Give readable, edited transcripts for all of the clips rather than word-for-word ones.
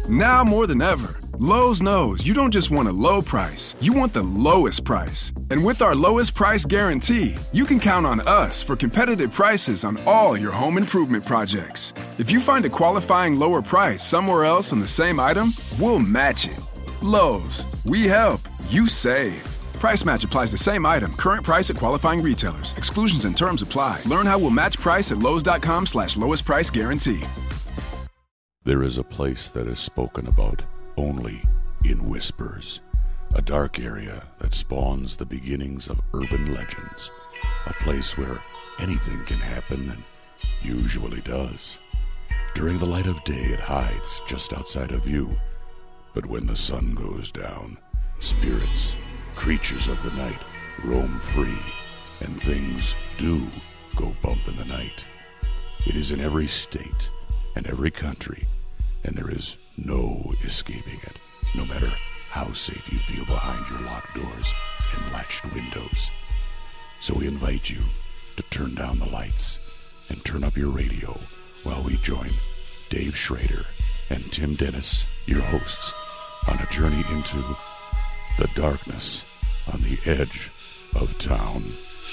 Now more than ever, Lowe's knows you don't just want a low price, you want the lowest price. And with our lowest price guarantee, you can count on us for competitive prices on all your home improvement projects. If you find a qualifying lower price somewhere else on the same item, we'll match it. Lowe's, we help, you save. Price match applies the same item. Current price at qualifying retailers. Exclusions and terms apply. Learn how we'll match price at Lowes.com/lowest price guarantee. There is a place that is spoken about only in whispers. A dark area that spawns the beginnings of urban legends. A place where anything can happen and usually does. During the light of day, it hides just outside of view. But when the sun goes down, spirits, creatures of the night roam free, and things do go bump in the night. It is in every state and every country, and there is no escaping it, no matter how safe you feel behind your locked doors and latched windows. So we invite you to turn down the lights and turn up your radio while we join Dave Schrader and Tim Dennis, your hosts, on a journey into the darkness on the edge of town.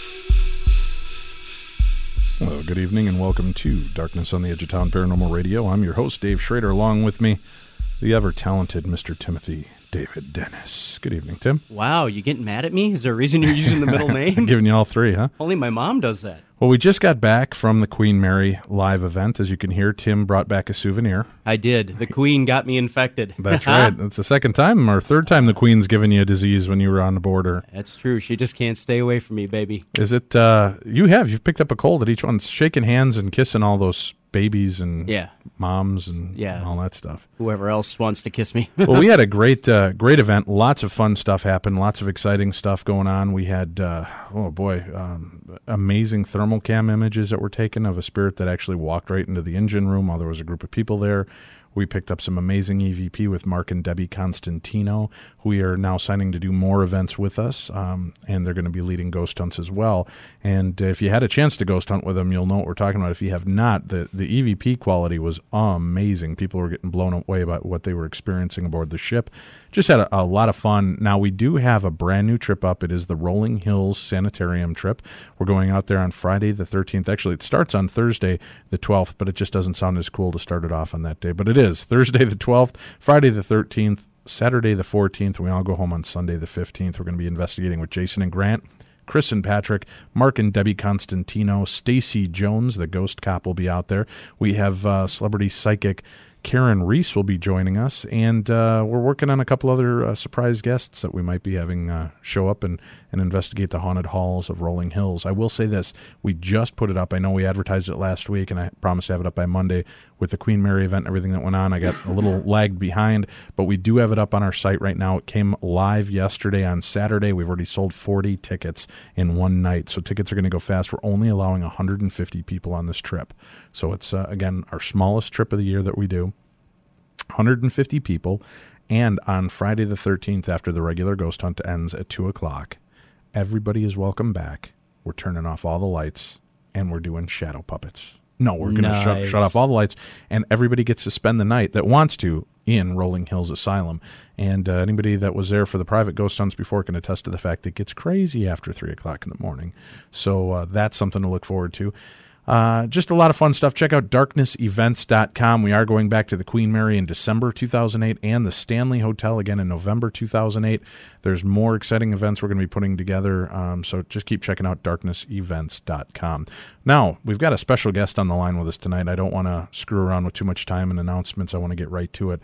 Hello, good evening, and welcome to Darkness on the Edge of Town Paranormal Radio. I'm your host, Dave Schrader. Along with me, the ever-talented Mr. Timothy David Dennis. Good evening, Tim. Wow, you getting mad at me? Is there a reason you're using the middle name? I'm giving you all three, huh? Only my mom does that. Well, we just got back from the Queen Mary live event. As you can hear, Tim brought back a souvenir. I did. The Queen got me infected. That's right. That's the second time or third time the Queen's given you a disease when you were on the border. That's true. She just can't stay away from me, baby. Is it, you've picked up a cold at each one, shaking hands and kissing all those babies and moms and all that stuff. Whoever else wants to kiss me. Well, we had a great event. Lots of fun stuff happened. Lots of exciting stuff going on. We had, amazing thermal cam images that were taken of a spirit that actually walked right into the engine room while there was a group of people there. We picked up some amazing EVP with Mark and Debbie Constantino, who we are now signing to do more events with us, and they're going to be leading ghost hunts as well. And if you had a chance to ghost hunt with them, you'll know what we're talking about. If you have not, the EVP quality was amazing. People were getting blown away about what they were experiencing aboard the ship. Just had a lot of fun. Now, we do have a brand new trip up. It is the Rolling Hills Sanitarium trip. We're going out there on Friday the 13th. Actually, it starts on Thursday the 12th, but it just doesn't sound as cool to start it off on that day. But it is Thursday the 12th, Friday the 13th, Saturday the 14th. We all go home on Sunday the 15th. We're going to be investigating with Jason and Grant, Chris and Patrick, Mark and Debbie Constantino, Stacy Jones, the ghost cop, will be out there. We have celebrity psychic Karen Reese will be joining us, and we're working on a couple other surprise guests that we might be having show up and investigate the haunted halls of Rolling Hills. I will say this, we just put it up. I know we advertised it last week, and I promised to have it up by Monday with the Queen Mary event and everything that went on. I got a little lagged behind, but we do have it up on our site right now. It came live yesterday on Saturday. We've already sold 40 tickets in one night, so tickets are going to go fast. We're only allowing 150 people on this trip. So it's, again, our smallest trip of the year that we do. 150 people, and on Friday the 13th, after the regular ghost hunt ends at 2 o'clock, everybody is welcome back. We're turning off all the lights, and we're doing shadow puppets. No, we're going to shut off all the lights, and everybody gets to spend the night that wants to in Rolling Hills Asylum. And anybody that was there for the private ghost hunts before can attest to the fact it gets crazy after 3 o'clock in the morning. So that's something to look forward to. Just a lot of fun stuff. Check out darknessevents.com. We are going back to the Queen Mary in December 2008 and the Stanley Hotel again in November 2008. There's more exciting events we're going to be putting together, so just keep checking out darknessevents.com. Now, we've got a special guest on the line with us tonight. I don't want to screw around with too much time and announcements. I want to get right to it.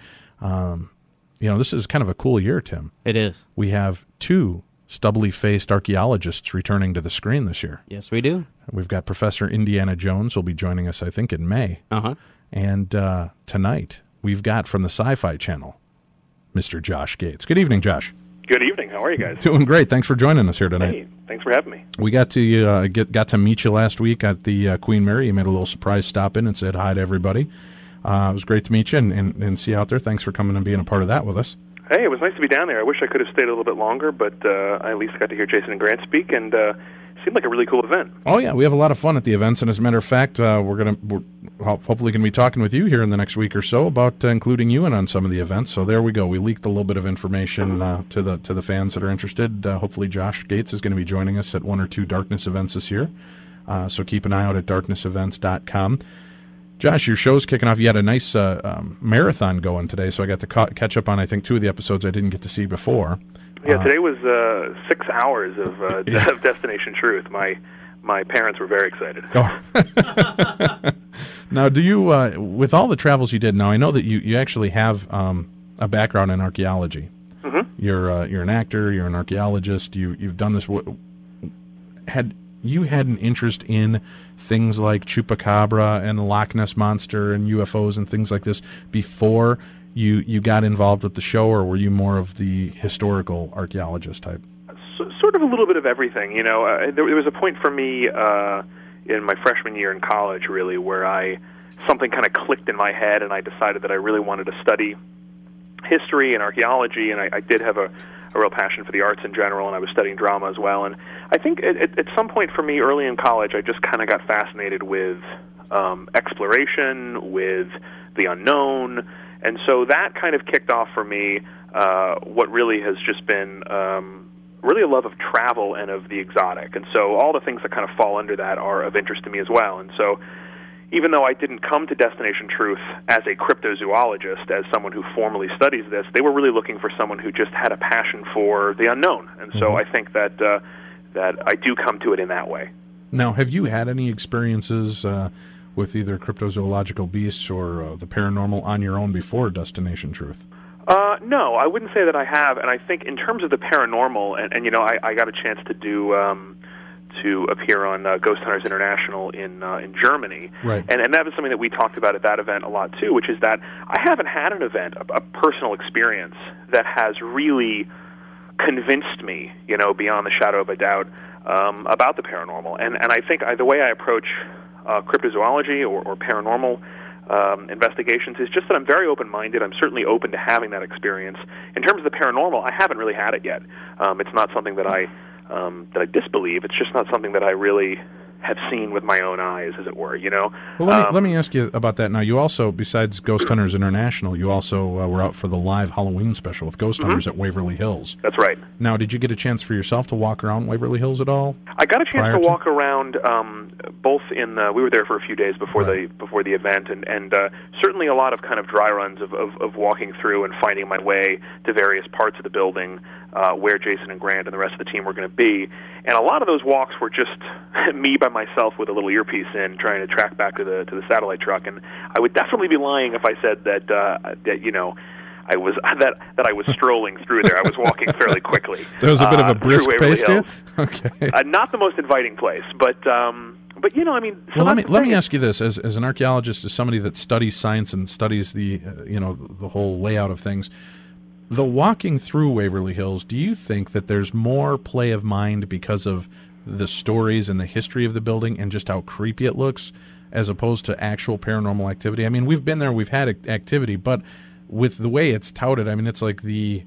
This is kind of a cool year, Tim. It is. We have two stubbly-faced archaeologists returning to the screen this year. Yes, we do. We've got Professor Indiana Jones will be joining us, I think, in May. Uh-huh. And tonight, we've got from the Sci-Fi Channel, Mr. Josh Gates. Good evening, Josh. Good evening. How are you guys? Doing great. Thanks for joining us here tonight. Hey, thanks for having me. We got to got to meet you last week at the Queen Mary. You made a little surprise stop in and said hi to everybody. It was great to meet you and see you out there. Thanks for coming and being a part of that with us. Hey, it was nice to be down there. I wish I could have stayed a little bit longer, but I at least got to hear Jason and Grant speak and seemed like a really cool event. Oh yeah, we have a lot of fun at the events, and as a matter of fact, we're hopefully going to be talking with you here in the next week or so about including you in on some of the events. So there we go. We leaked a little bit of information to the fans that are interested. Hopefully, Josh Gates is going to be joining us at one or two Darkness events this year. So keep an eye out at darknessevents.com. Josh, your show's kicking off. You had a nice marathon going today, so I got to catch up on, I think, two of the episodes I didn't get to see before. Yeah, today was 6 hours of Destination Truth. My parents were very excited. Oh. Now, do you, with all the travels you did, now I know that you actually have a background in archaeology. Mm-hmm. You're an actor, you're an archaeologist, you've done this. Had you had an interest in things like Chupacabra and the Loch Ness Monster and UFOs and things like this before you got involved with the show, or were you more of the historical archaeologist type? Sort of a little bit of everything. You know, there was a point for me in my freshman year in college, really, where something kind of clicked in my head, and I decided that I really wanted to study history and archaeology, and I did have a real passion for the arts in general, and I was studying drama as well. And I think at some point for me early in college, I just kind of got fascinated with exploration, with the unknown, and so that kind of kicked off for me what really has just been really a love of travel and of the exotic. And so all the things that kind of fall under that are of interest to me as well. And so even though I didn't come to Destination Truth as a cryptozoologist, as someone who formally studies this, they were really looking for someone who just had a passion for the unknown. And so I think that I do come to it in that way. Now, have you had any experiences with either cryptozoological beasts or the paranormal on your own before Destination Truth? No, I wouldn't say that I have. And I think in terms of the paranormal, and you know, I got a chance to do to appear on Ghost Hunters International in Germany, right? And that was something that we talked about at that event a lot too, which is that I haven't had an event, a personal experience that has really convinced me, you know, beyond the shadow of a doubt, about the paranormal. And I think the way I approach cryptozoology or paranormal investigations is just that I'm very open-minded. I'm certainly open to having that experience. In terms of the paranormal, I haven't really had it yet. It's not something that I disbelieve. It's just not something that I really have seen with my own eyes, as it were, you know? Well, let me ask you about that now. You also, besides Ghost Hunters International, you also were out for the live Halloween special with Ghost Hunters at Waverly Hills. That's right. Now, did you get a chance for yourself to walk around Waverly Hills at all? I got a chance to walk around both in we were there for a few days before the event, and certainly a lot of kind of dry runs of walking through and finding my way to various parts of the building where Jason and Grant and the rest of the team were going to be. And a lot of those walks were just me by myself with a little earpiece in, trying to track back to the satellite truck. And I would definitely be lying if I said that you know, I was strolling through there. I was walking fairly quickly. There was a bit of a brisk pace to you? Okay. Not the most inviting place, but you know, I mean. So well, let me ask you this: as an archaeologist, as somebody that studies science and studies the you know, the whole layout of things, the walking through Waverly Hills, do you think that there's more play of mind because of the stories and the history of the building and just how creepy it looks, as opposed to actual paranormal activity? I mean, we've been there, we've had activity, but with the way it's touted, I mean, it's like the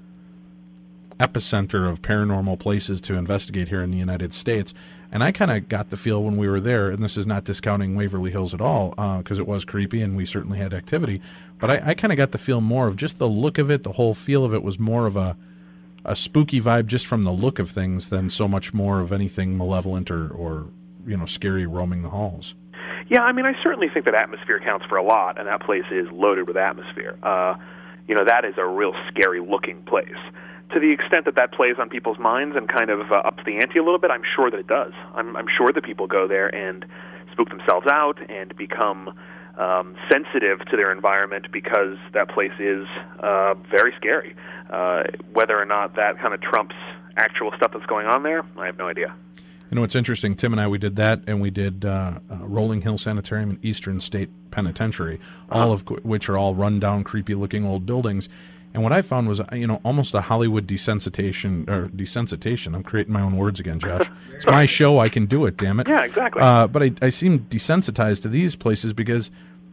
epicenter of paranormal places to investigate here in the United States. And I kind of got the feel when we were there, and this is not discounting Waverly Hills at all, because it was creepy and we certainly had activity, but I kind of got the feel more of just the look of it, the whole feel of it was more of a spooky vibe just from the look of things than so much more of anything malevolent or you know, scary roaming the halls. Yeah, I mean, I certainly think that atmosphere counts for a lot, and that place is loaded with atmosphere. You know, that is a real scary-looking place. To the extent that plays on people's minds and kind of ups the ante a little bit, I'm sure that it does. I'm sure that people go there and spook themselves out and become sensitive to their environment because that place is very scary. Whether or not that kind of trumps actual stuff that's going on there, I have no idea. You know, what's interesting, Tim and I, we did that, and we did Rolling Hill Sanitarium and Eastern State Penitentiary, all of which are all run-down, creepy-looking old buildings. And what I found was, you know, almost a Hollywood desensitization. I'm creating my own words again, Josh. It's my show. I can do it, damn it. Yeah, exactly. But I seem desensitized to these places because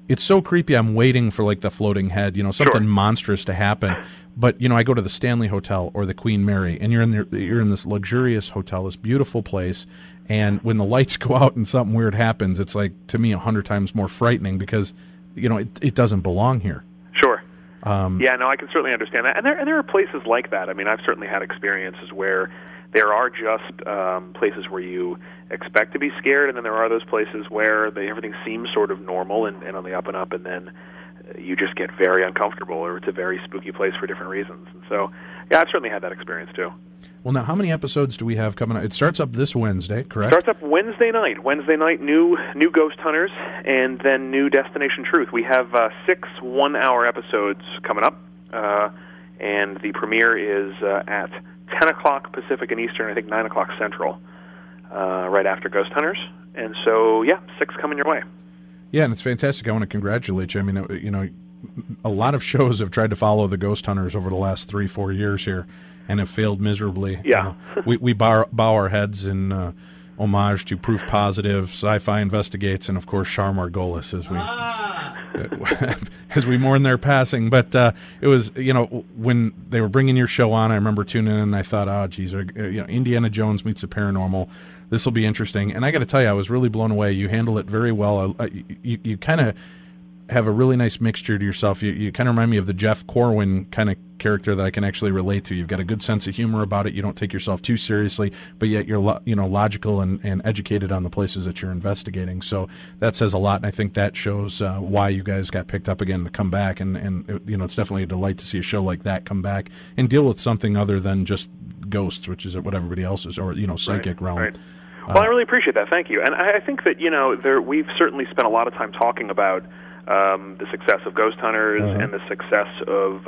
it's so creepy. I'm waiting for like the floating head, something monstrous to happen. But I go to the Stanley Hotel or the Queen Mary, and you're in this luxurious hotel, this beautiful place. And when the lights go out and something weird happens, it's like, to me, 100 times more frightening because it doesn't belong here. Sure. Yeah, no, I can certainly understand that. And there are places like that. I mean, I've certainly had experiences where there are just places where you expect to be scared, and then there are those places where everything seems sort of normal and on the up and up, and then you just get very uncomfortable, or it's a very spooky place for different reasons. And so, yeah, I've certainly had that experience too. Well, now, how many episodes do we have coming up? It starts up this Wednesday, correct? Starts up Wednesday night. Wednesday night, new Ghost Hunters, and then new Destination Truth. We have 6 one-hour episodes coming up, and the premiere is at 10 o'clock Pacific and Eastern, I think 9 o'clock Central, right after Ghost Hunters. And so, yeah, 6 coming your way. Yeah, and it's fantastic. I want to congratulate you. I mean, a lot of shows have tried to follow the Ghost Hunters over the last 3-4 years here and have failed miserably. Yeah. We bow our heads in homage to Proof Positive, Sci-Fi Investigates, and, of course, Char Margolis as we mourn their passing. But it was, when they were bringing your show on, I remember tuning in and I thought, oh, geez, Indiana Jones meets the paranormal. This will be interesting. And I got to tell you, I was really blown away. You handle it very well. You kind of have a really nice mixture to yourself. You kind of remind me of the Jeff Corwin kind of character that I can actually relate to. You've got a good sense of humor about it. You don't take yourself too seriously, but yet you're logical and educated on the places that you're investigating. So that says a lot, and I think that shows why you guys got picked up again to come back. And it's definitely a delight to see a show like that come back and deal with something other than just ghosts, which is what everybody else is, or psychic realm. Right. Well, I really appreciate that. Thank you. And I think that we've certainly spent a lot of time talking about the success of Ghost Hunters and the success of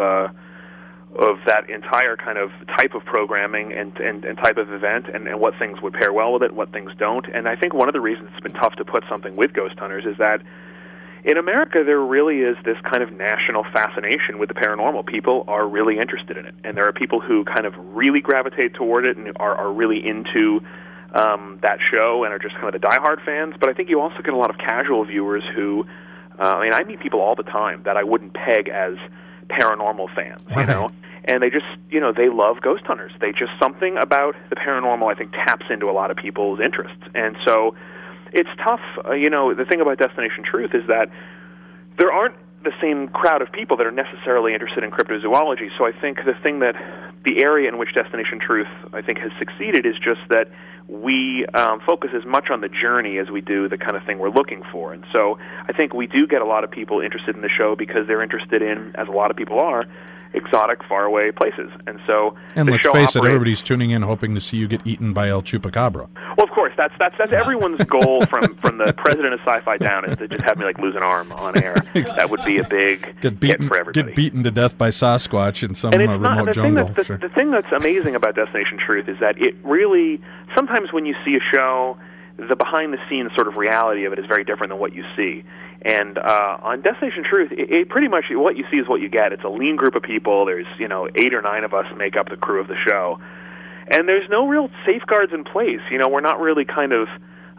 that entire kind of type of programming and type of event, and what things would pair well with it, what things don't. And I think one of the reasons it's been tough to put something with Ghost Hunters is that in America there really is this kind of national fascination with the paranormal. People are really interested in it, and there are people who kind of really gravitate toward it and are really into that show and are just kind of the diehard fans. But I think you also get a lot of casual viewers who I meet people all the time that I wouldn't peg as paranormal fans, and they just, they love Ghost Hunters. Something about the paranormal, I think, taps into a lot of people's interests. And so it's tough. The thing about Destination Truth is that there aren't the same crowd of people that are necessarily interested in cryptozoology. So I think the area in which Destination Truth, I think, has succeeded is just that we focus as much on the journey as we do the kind of thing we're looking for. And so I think we do get a lot of people interested in the show because they're interested in, as a lot of people are, exotic, faraway places. And so let's face it, everybody's tuning in hoping to see you get eaten by El Chupacabra. Well, of course, that's everyone's goal from the president of Sci-Fi down is to just have me lose an arm on air. That would be a big hit for everybody. Get beaten to death by Sasquatch in some remote jungle. The thing that's amazing about Destination Truth is that it really, sometimes when you see a show, the behind-the-scenes sort of reality of it is very different than what you see. And on Destination Truth, it pretty much what you see is what you get. It's a lean group of people. There's 8 or 9 of us make up the crew of the show, and there's no real safeguards in place. We're not really kind of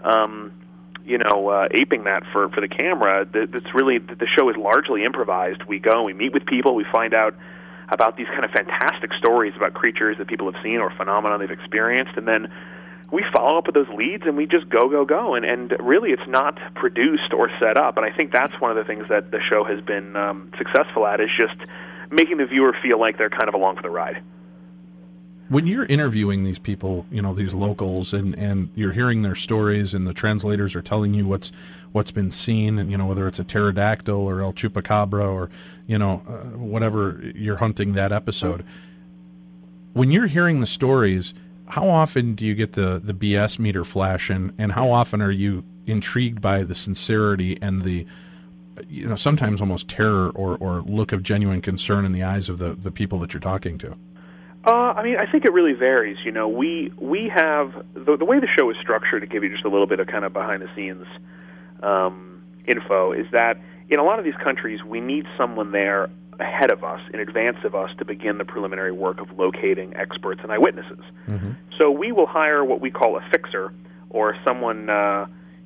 aping that for the camera. It's really, the show is largely improvised. We go, we meet with people, we find out about these kind of fantastic stories about creatures that people have seen or phenomena they've experienced, and then we follow up with those leads, and we just go, and really it's not produced or set up. And I think that's one of the things that the show has been successful at, is just making the viewer feel like they're kind of along for the ride. When you're interviewing these people, these locals, and you're hearing their stories, and the translators are telling you what's been seen, and whether it's a pterodactyl or El Chupacabra or whatever you're hunting that episode, when you're hearing the stories, how often do you get the BS meter flashing, and how often are you intrigued by the sincerity and the sometimes almost terror or look of genuine concern in the eyes of the people that you're talking to? I think it really varies. We have the way the show is structured, to give you just a little bit of kind of behind-the-scenes info, is that in a lot of these countries, we need someone there ahead of us, in advance of us, to begin the preliminary work of locating experts and eyewitnesses. Mm-hmm. So we will hire what we call a fixer, or someone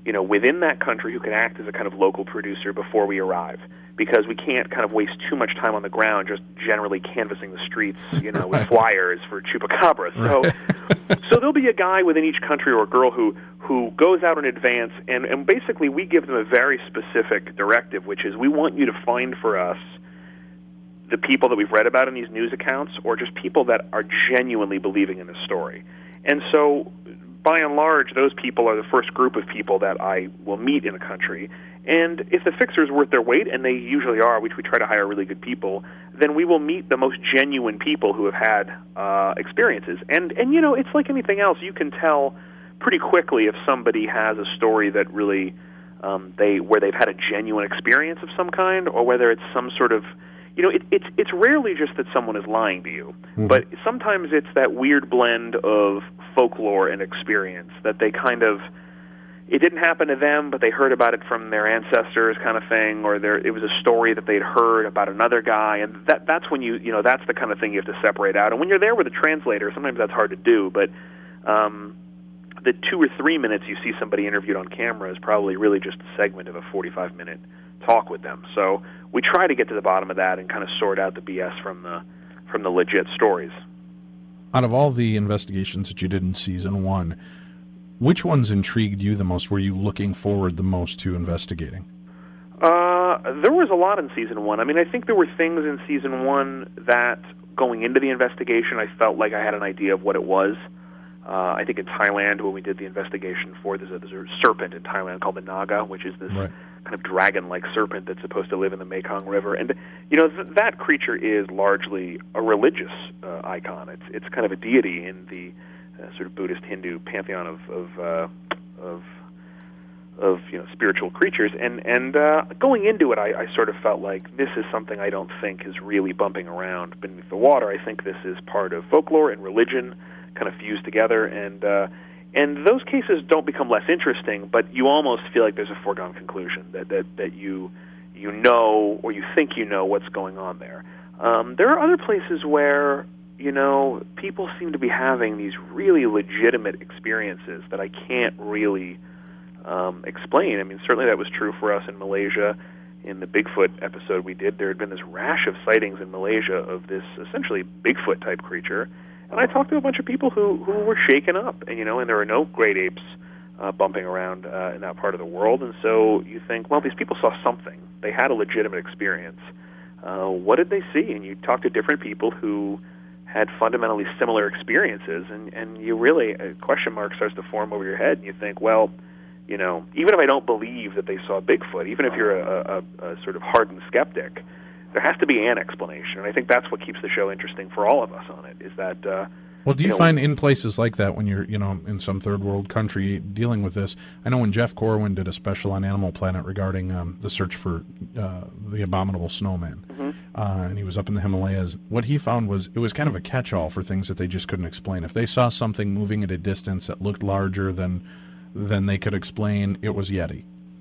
within that country who can act as a kind of local producer before we arrive, because we can't kind of waste too much time on the ground just generally canvassing the streets, with flyers for Chupacabra. So there'll be a guy within each country or a girl who goes out in advance, and basically we give them a very specific directive, which is we want you to find for us the people that we've read about in these news accounts, or just people that are genuinely believing in this story. And so, by and large, those people are the first group of people that I will meet in a country. And if the fixer is worth their weight, and they usually are, which we try to hire really good people, then we will meet the most genuine people who have had experiences. And it's like anything else. You can tell pretty quickly if somebody has a story that really where they've had a genuine experience of some kind, or whether it's some sort of it's rarely just that someone is lying to you, but sometimes it's that weird blend of folklore and experience that they kind of, it didn't happen to them, but they heard about it from their ancestors kind of thing, or it was a story that they'd heard about another guy, and that's when that's the kind of thing you have to separate out. And when you're there with a translator, sometimes that's hard to do, but the 2 or 3 minutes you see somebody interviewed on camera is probably really just a segment of a 45-minute talk with them. So we try to get to the bottom of that and kind of sort out the BS from the legit stories. Out of all the investigations that you did in season 1, which ones intrigued you the most? Were you looking forward the most to investigating? There was a lot in season 1. I mean, I think there were things in season 1 that, going into the investigation, I felt like I had an idea of what it was. I think in Thailand, when we did the investigation for, there's a serpent in Thailand called the Naga, which is this kind of dragon-like serpent that's supposed to live in the Mekong River. And, that creature is largely a religious icon. It's kind of a deity in the sort of Buddhist Hindu pantheon of spiritual creatures. And going into it, I sort of felt like this is something I don't think is really bumping around beneath the water. I think this is part of folklore and religion kind of fused together, and those cases don't become less interesting, but you almost feel like there's a foregone conclusion that you know, or you think you know what's going on there. There are other places where people seem to be having these really legitimate experiences that I can't really explain. I mean, certainly that was true for us in Malaysia. In the Bigfoot episode we did, there had been this rash of sightings in Malaysia of this essentially Bigfoot-type creature. And I talked to a bunch of people who were shaken up, and and there are no great apes bumping around in that part of the world. And so you think, well, these people saw something. They had a legitimate experience. What did they see? And you talk to different people who had fundamentally similar experiences, and you really, a question mark starts to form over your head, and you think, well, even if I don't believe that they saw Bigfoot, even if you're a sort of hardened skeptic, there has to be an explanation, and I think that's what keeps the show interesting for all of us on it, is that... well, do you find in places like that, when you're, in some third world country dealing with this, I know when Jeff Corwin did a special on Animal Planet regarding the search for the abominable snowman, and he was up in the Himalayas, what he found was it was kind of a catch-all for things that they just couldn't explain. If they saw something moving at a distance that looked larger than they could explain, it was Yeti.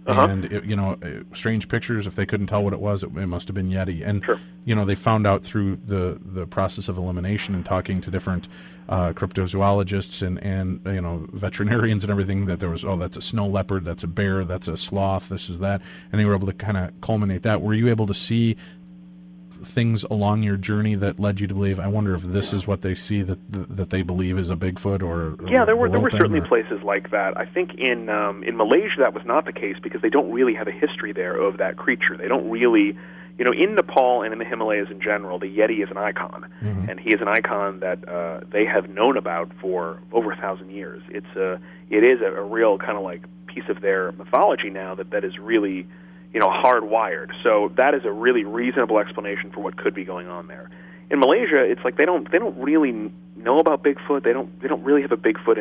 And, strange pictures, if they couldn't tell what it was, it must have been Yeti. And, they found out through the process of elimination and talking to different cryptozoologists and veterinarians and everything, that there was, that's a snow leopard, that's a bear, that's a sloth, this is that. And they were able to kind of culminate that. Were you able to see things along your journey that led you to believe, I wonder if this is what they see that they believe is a Bigfoot or there were certainly places like that. I think in Malaysia that was not the case, because they don't really have a history there of that creature. They don't really, in Nepal and in the Himalayas in general, the Yeti is an icon, and he is an icon that they have known about for over 1,000 years. It is a real kind of like piece of their mythology now that is really hardwired. So that is a really reasonable explanation for what could be going on there. In Malaysia, it's like they don't really know about Bigfoot. They don't really have a Bigfoot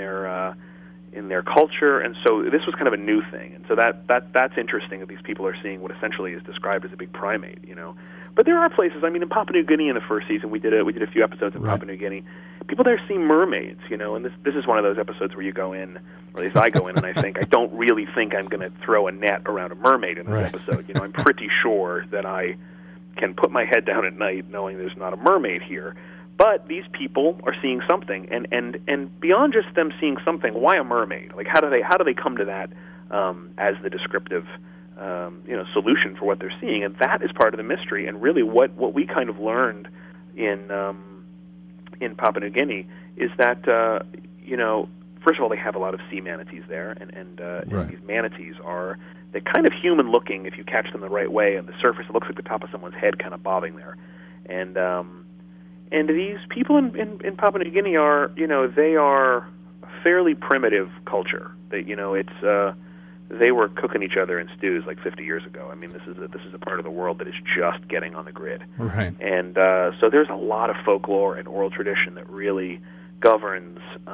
in their culture, and so this was kind of a new thing. And so that's interesting that these people are seeing what essentially is described as a big primate. But there are places. I mean, in Papua New Guinea in the first season, we did a few episodes in Papua New Guinea. People there see mermaids, and this is one of those episodes where you go in, or at least I go in, and I think, I don't really think I'm going to throw a net around a mermaid in this episode. I'm pretty sure that I can put my head down at night knowing there's not a mermaid here. But these people are seeing something, and beyond just them seeing something, why a mermaid? Like, how do they come to that as the descriptive solution for what they're seeing, and that is part of the mystery. And really, what we kind of learned in Papua New Guinea is that first of all, they have a lot of sea manatees there, and these manatees they're kind of human-looking if you catch them the right way. On the surface, it looks like the top of someone's head kind of bobbing there, and these people in Papua New Guinea are they are a fairly primitive culture. They were cooking each other in stews like 50 years ago. I mean, this is a part of the world that is just getting on the grid. Right. And so there's a lot of folklore and oral tradition that really governs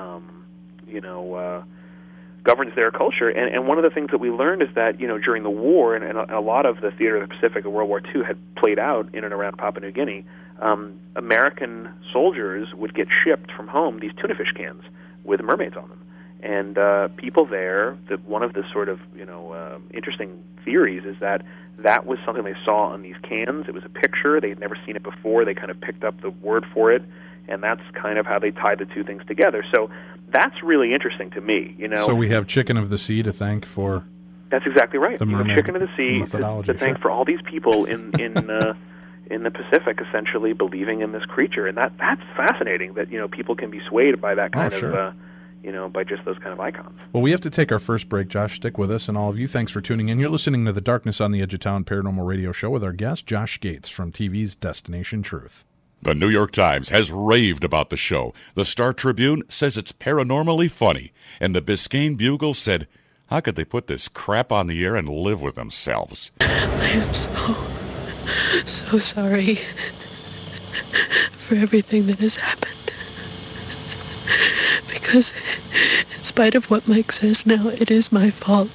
their culture. And one of the things that we learned is that during the war, and a lot of the theater of the Pacific of World War II had played out in and around Papua New Guinea, American soldiers would get shipped from home these tuna fish cans with mermaids on them. And people there, one of the sort of interesting theories is that was something they saw on these cans. It was a picture. They had never seen it before. They kind of picked up the word for it, and that's kind of how they tied the two things together. So that's really interesting to me. So we have Chicken of the Sea to thank for. That's exactly right. The mermaid Chicken of the Sea to thank for all these people in the Pacific, essentially believing in this creature, and that's fascinating. That people can be swayed by that kind of. By just those kind of icons. Well, we have to take our first break. Josh, stick with us, and all of you, thanks for tuning in. You're listening to the Darkness on the Edge of Town Paranormal Radio Show with our guest, Josh Gates from TV's Destination Truth. The New York Times has raved about the show. The Star Tribune says it's paranormally funny. And the Biscayne Bugle said, how could they put this crap on the air and live with themselves? I am so sorry for everything that has happened. Because in spite of what Mike says now, it is my fault.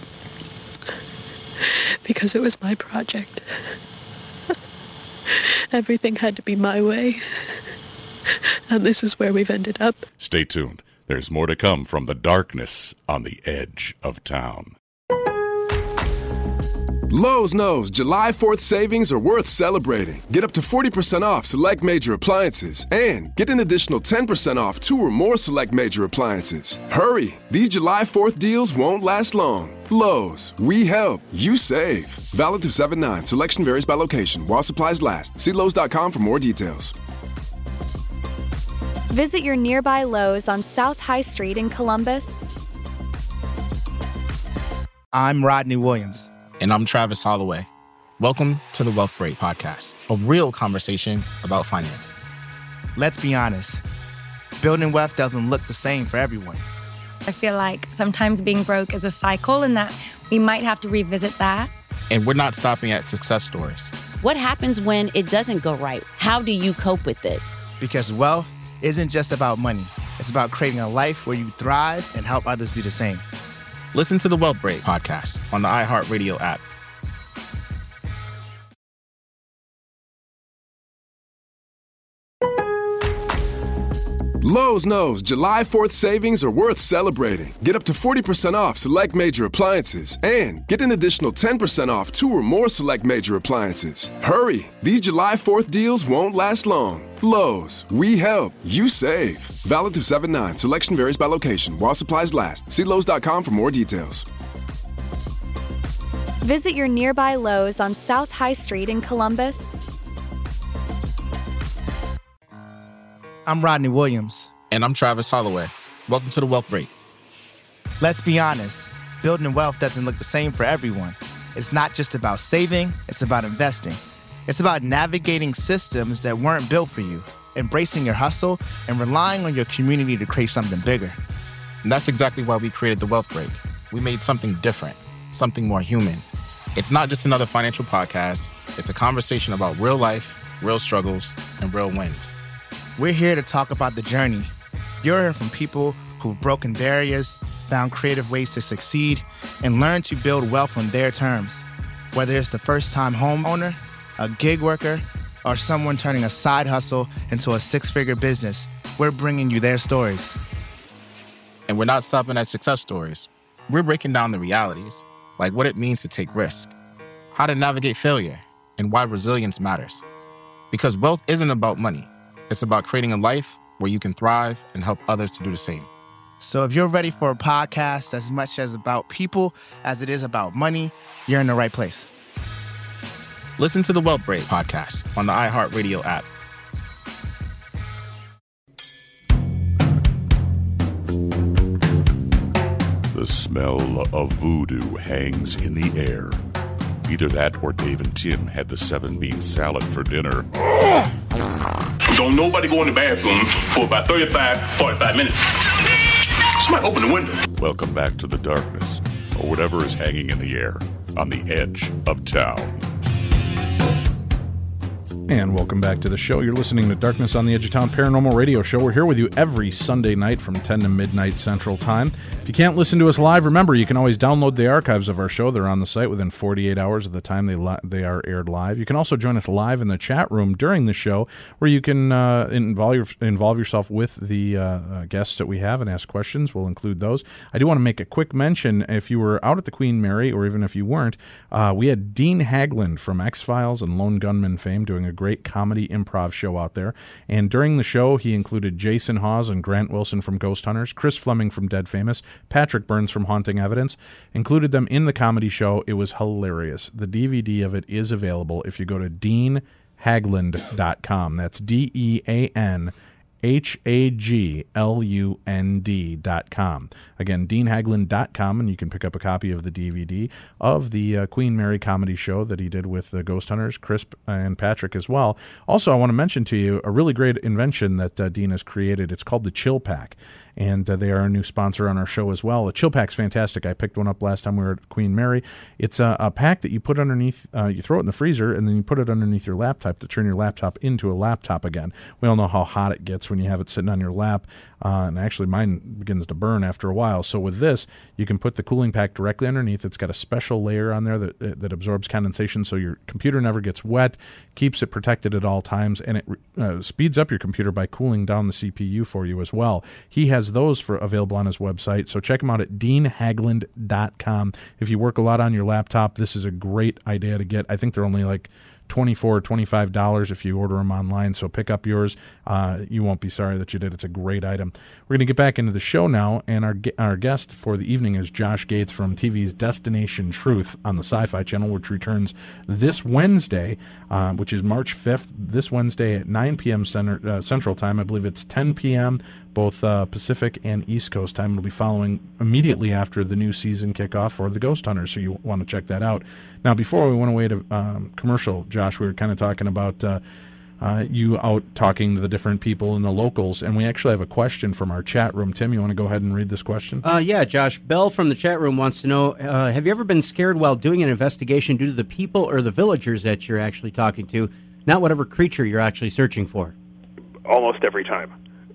Because it was my project. Everything had to be my way. And this is where we've ended up. Stay tuned. There's more to come from the Darkness on the Edge of Town. Lowe's knows July 4th savings are worth celebrating. Get up to 40% off select major appliances and get an additional 10% off 2 or more select major appliances. Hurry! These July 4th deals won't last long. Lowe's, we help, you save. Valid through 7/9. Selection varies by location while supplies last. See Lowe's.com for more details. Visit your nearby Lowe's on South High Street in Columbus. I'm Rodney Williams. And I'm Travis Holloway. Welcome to the Wealth Break Podcast, a real conversation about finance. Let's be honest. Building wealth doesn't look the same for everyone. I feel like sometimes being broke is a cycle and that we might have to revisit that. And we're not stopping at success stories. What happens when it doesn't go right? How do you cope with it? Because wealth isn't just about money. It's about creating a life where you thrive and help others do the same. Listen to the Wealth Break Podcast on the iHeartRadio app. Lowe's knows July 4th savings are worth celebrating. Get up to 40% off select major appliances and get an additional 10% off 2 or more select major appliances. Hurry! These July 4th deals won't last long. Lowe's, we help, you save. Valid through 7/9. Selection varies by location while supplies last. See Lowe's.com for more details. Visit your nearby Lowe's on South High Street in Columbus. I'm Rodney Williams. And I'm Travis Holloway. Welcome to the Wealth Break. Let's be honest. Building wealth doesn't look the same for everyone. It's not just about saving, it's about investing. It's about navigating systems that weren't built for you, embracing your hustle, and relying on your community to create something bigger. And that's exactly why we created the Wealth Break. We made something different, something more human. It's not just another financial podcast. It's a conversation about real life, real struggles, and real wins. We're here to talk about the journey. You'll hear from people who've broken barriers, found creative ways to succeed, and learned to build wealth on their terms. Whether it's the first-time homeowner, a gig worker, or someone turning a side hustle into a 6-figure business, we're bringing you their stories. And we're not stopping at success stories. We're breaking down the realities, like what it means to take risk, how to navigate failure, and why resilience matters. Because wealth isn't about money. It's about creating a life where you can thrive and help others to do the same. So if you're ready for a podcast as much as about people as it is about money, you're in the right place. Listen to the Wealth Break podcast on the iHeartRadio app. The smell of voodoo hangs in the air. Either that or Dave and Tim had the 7-bean salad for dinner. Don't nobody go in the bathroom for about 45 minutes. Somebody open the window. Welcome back to the darkness, or whatever is hanging in the air, on the edge of town. And welcome back to the show. You're listening to Darkness on the Edge of Town Paranormal Radio Show. We're here with you every Sunday night from 10 to midnight Central Time. If you can't listen to us live, remember, you can always download the archives of our show. They're on the site within 48 hours of the time they are aired live. You can also join us live in the chat room during the show, where you can involve yourself with the guests that we have and ask questions. We'll include those. I do want to make a quick mention. If you were out at the Queen Mary, or even if you weren't, we had Dean Haglund from X-Files and Lone Gunman fame doing a great comedy improv show out there. And during the show, he included Jason Hawes and Grant Wilson from Ghost Hunters, Chris Fleming from Dead Famous, Patrick Burns from Haunting Evidence, included them in the comedy show. It was hilarious. The DVD of it is available if you go to DeanHaglund.com. That's DeanHaglund.com. Again, DeanHaglund.com, and you can pick up a copy of the DVD of the Queen Mary comedy show that he did with the Ghost Hunters, Chris and Patrick as well. Also, I want to mention to you a really great invention that Dean has created. It's called the Chill Pack, and they are a new sponsor on our show as well. The Chill Pack's fantastic. I picked one up last time we were at Queen Mary. It's a pack that you put underneath, you throw it in the freezer, and then you put it underneath your laptop to turn your laptop into a laptop again. We all know how hot it gets when you have it sitting on your lap, and actually mine begins to burn after a while. So with this, you can put the cooling pack directly underneath. It's got a special layer on there that absorbs condensation, so your computer never gets wet, keeps it protected at all times, and it speeds up your computer by cooling down the CPU for you as well. He has those available on his website, so check him out at DeanHaglund.com. If you work a lot on your laptop, this is a great idea to get. I think they're only like $24 or $25 if you order them online, so pick up yours. You won't be sorry that you did. It's a great item. We're going to get back into the show now, and our guest for the evening is Josh Gates from TV's Destination Truth on the Sci-Fi Channel, which returns this Wednesday, which is March 5th, this Wednesday at 9 p.m. Central Time. I believe it's 10 p.m., both Pacific and East Coast time. It'll be following immediately after the new season kickoff for the Ghost Hunters, so you want to check that out. Now, before we went away to commercial, Josh, we were kind of talking about you out talking to the different people in the locals, and we actually have a question from our chat room. Tim, you want to go ahead and read this question? Yeah, Josh. Bell from the chat room wants to know, have you ever been scared while doing an investigation due to the people or the villagers that you're actually talking to, not whatever creature you're actually searching for? Almost every time.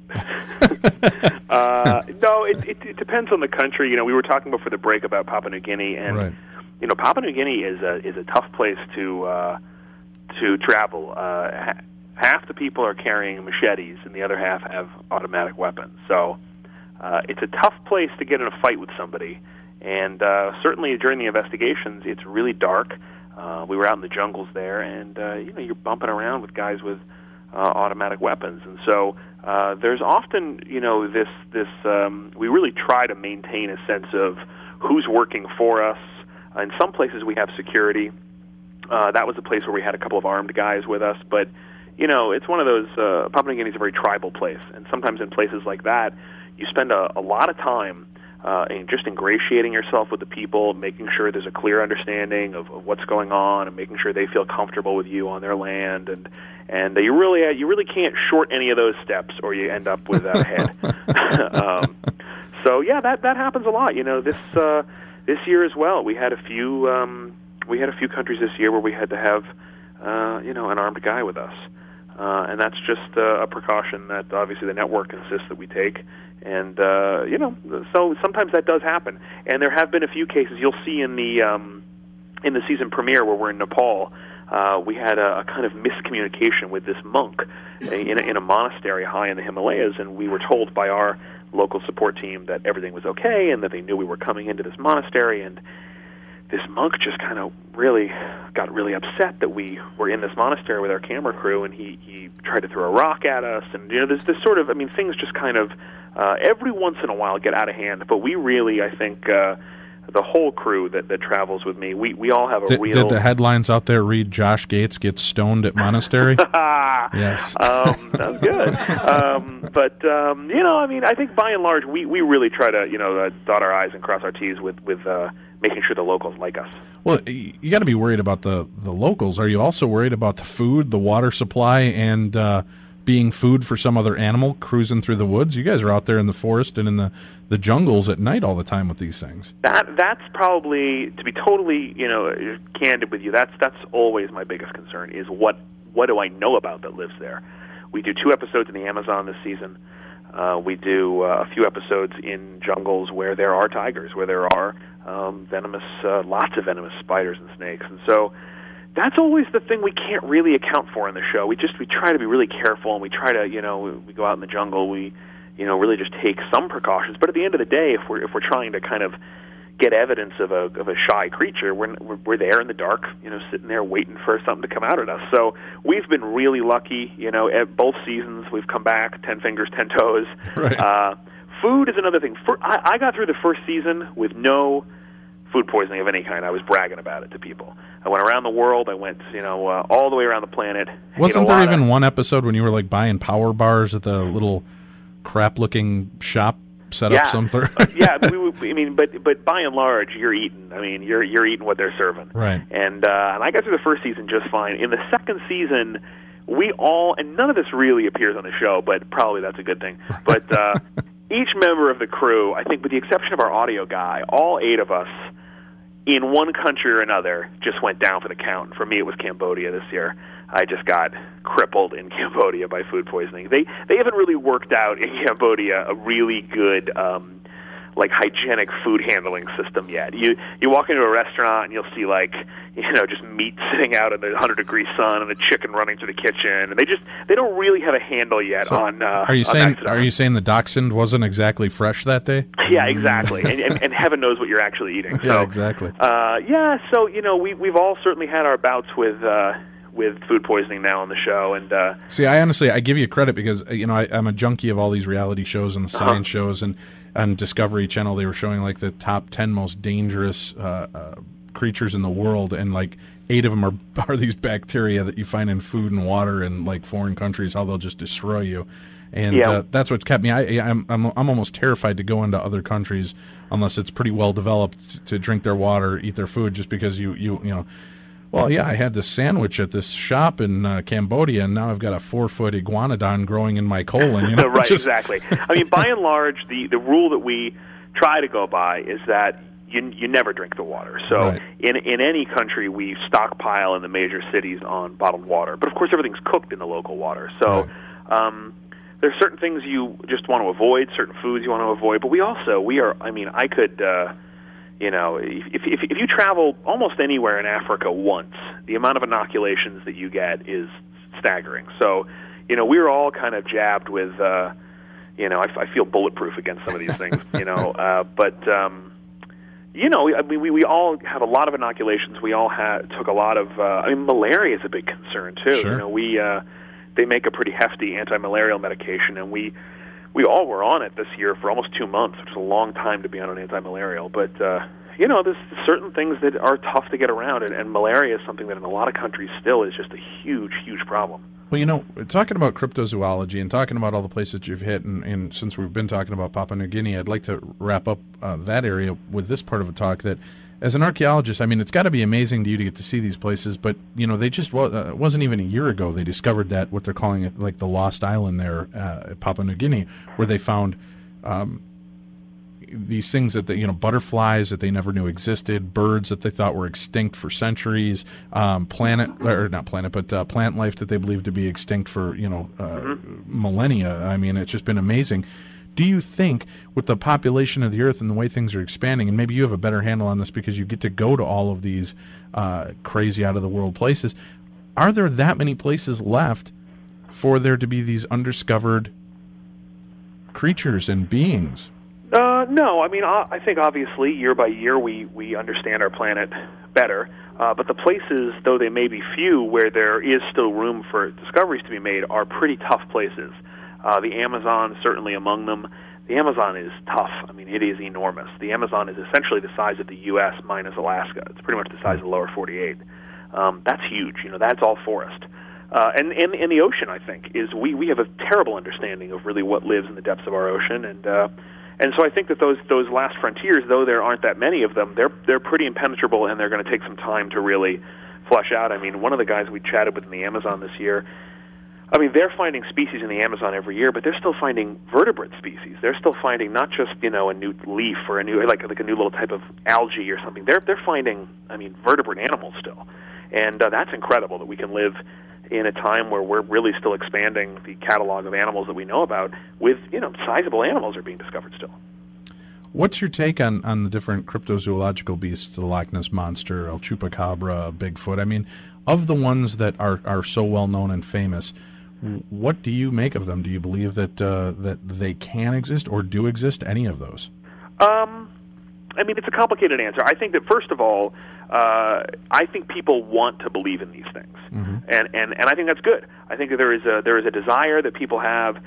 No, it depends on the country. You know, we were talking before the break about Papua New Guinea, and right. You know, Papua New Guinea is a tough place to travel. Half the people are carrying machetes, and the other half have automatic weapons. So it's a tough place to get in a fight with somebody. And certainly during the investigations, it's really dark. We were out in the jungles there, and you know, you're bumping around with guys with automatic weapons, and so there's often, you know, this we really try to maintain a sense of who's working for us. In some places we have security. That was a place where we had a couple of armed guys with us, but you know, it's one of those. Papua New Guinea is a very tribal place, and sometimes in places like that, you spend a lot of time in just ingratiating yourself with the people, making sure there's a clear understanding of what's going on, and making sure they feel comfortable with you on their land, and you really can't short any of those steps, or you end up without a head. So yeah, that happens a lot. You know, this year as well, we had a few countries this year where we had to have you know, an armed guy with us, and that's just a precaution that obviously the network insists that we take. And you know, so sometimes that does happen, and there have been a few cases. You'll see in the season premiere where we're in Nepal. We had a kind of miscommunication with this monk in a monastery high in the Himalayas, and we were told by our local support team that everything was okay and that they knew we were coming into this monastery, and this monk just kind of got really upset that we were in this monastery with our camera crew, and he tried to throw a rock at us, and you know, there's this sort of, I mean, things just kind of every once in a while get out of hand. But we really, I think, the whole crew that travels with me, we all have a real... Did the headlines out there read Josh Gates gets stoned at monastery? Yes. That's good. I think by and large, we really try to, dot our I's and cross our T's with making sure the locals like us. Well, you got to be worried about the locals. Are you also worried about the food, the water supply, and being food for some other animal cruising through the woods? You guys are out there in the forest and in the jungles at night all the time with these things. That's probably, to be totally candid with you, that's always my biggest concern is what do I know about that lives there. We do 2 episodes in the Amazon this season. We do a few episodes in jungles where there are tigers, where there are lots of venomous spiders and snakes, and so that's always the thing we can't really account for in the show. We try to be really careful, and we try to we go out in the jungle, we really just take some precautions. But at the end of the day, if we're trying to kind of get evidence of a shy creature, we're there in the dark, sitting there waiting for something to come out at us. So we've been really lucky. At both seasons we've come back 10 fingers, 10 toes. Right. Food is another thing. I got through the first season with no food poisoning of any kind. I was bragging about it to people. I went around the world. I went, all the way around the planet. Wasn't there even one episode when you were like buying power bars at the little crap-looking shop set up something? Yeah, but by and large, you're eating. I mean, you're eating what they're serving. Right. And I got through the first season just fine. In the second season, we all, and none of this really appears on the show, but probably that's a good thing. But each member of the crew, I think with the exception of our audio guy, all 8 of us, in one country or another, just went down for the count. For me, it was Cambodia this year. I just got crippled in Cambodia by food poisoning. They haven't really worked out in Cambodia a really good hygienic food handling system yet. You walk into a restaurant and you'll see just meat sitting out in the 100-degree sun and the chicken running through the kitchen, and they don't really have a handle yet on. Are you saying the dachshund wasn't exactly fresh that day? Yeah, exactly, and heaven knows what you're actually eating. Yeah, exactly. So we've all certainly had our bouts with food poisoning now on the show, and see, I give you credit because I'm a junkie of all these reality shows and the science shows, and on Discovery Channel they were showing like the top 10 most dangerous creatures in the world, and 8 of them are these bacteria that you find in food and water in foreign countries, how they'll just destroy you. And that's what's kept me. I'm almost terrified to go into other countries unless it's pretty well developed to drink their water, eat their food, just because well, yeah, I had this sandwich at this shop in Cambodia, and now I've got a 4-foot iguanodon growing in my colon. Right, exactly. I mean, by and large, the rule that we try to go by is that you never drink the water. So right. in any country, we stockpile in the major cities on bottled water. But, of course, everything's cooked in the local water. So there's certain things you just want to avoid, certain foods you want to avoid. But I could... if you travel almost anywhere in Africa once, the amount of inoculations that you get is staggering. So, we're all kind of jabbed with, I feel bulletproof against some of these things, we all have a lot of inoculations. We all took a lot of, malaria is a big concern too. Sure. They make a pretty hefty anti-malarial medication, and we all were on it this year for almost 2 months, which is a long time to be on an anti-malarial. But, there's certain things that are tough to get around, and malaria is something that in a lot of countries still is just a huge, huge problem. Well, talking about cryptozoology and talking about all the places that you've hit, and since we've been talking about Papua New Guinea, I'd like to wrap up that area with this part of a talk that, as an archaeologist, it's got to be amazing to you to get to see these places, but, they just wasn't even a year ago they discovered that, what they're calling it, the Lost Island there at Papua New Guinea, where they found these things that butterflies that they never knew existed, birds that they thought were extinct for centuries, plant life that they believed to be extinct for millennia. It's just been amazing. Do you think, with the population of the Earth and the way things are expanding, and maybe you have a better handle on this because you get to go to all of these crazy out-of-the-world places, are there that many places left for there to be these undiscovered creatures and beings? No. I think obviously year by year we understand our planet better. But the places, though they may be few, where there is still room for discoveries to be made are pretty tough places. The Amazon, certainly among them. the Amazon is tough. I mean, it is enormous. The Amazon is essentially the size of the U.S. minus Alaska. It's pretty much the size of the lower 48. That's huge. That's all forest. And the ocean, I think, is we have a terrible understanding of really what lives in the depths of our ocean, and so I think that those last frontiers, though there aren't that many of them, they're pretty impenetrable, and they're going to take some time to really flesh out. I mean, one of the guys we chatted with in the Amazon this year, I mean, they're finding species in the Amazon every year, but they're still finding vertebrate species. They're still finding not just a new leaf or a new like a new little type of algae or something. They're finding, I mean, vertebrate animals still, and that's incredible that we can live in a time where we're really still expanding the catalog of animals that we know about. With sizable animals are being discovered still. What's your take on the different cryptozoological beasts, the Loch Ness Monster, El Chupacabra, Bigfoot? I mean, of the ones that are so well known and famous, what do you make of them? Do you believe that that they can exist or do exist? Any of those? I mean, it's a complicated answer. I think that first of all, I think people want to believe in these things, and I think that's good. I think that there is a desire that people have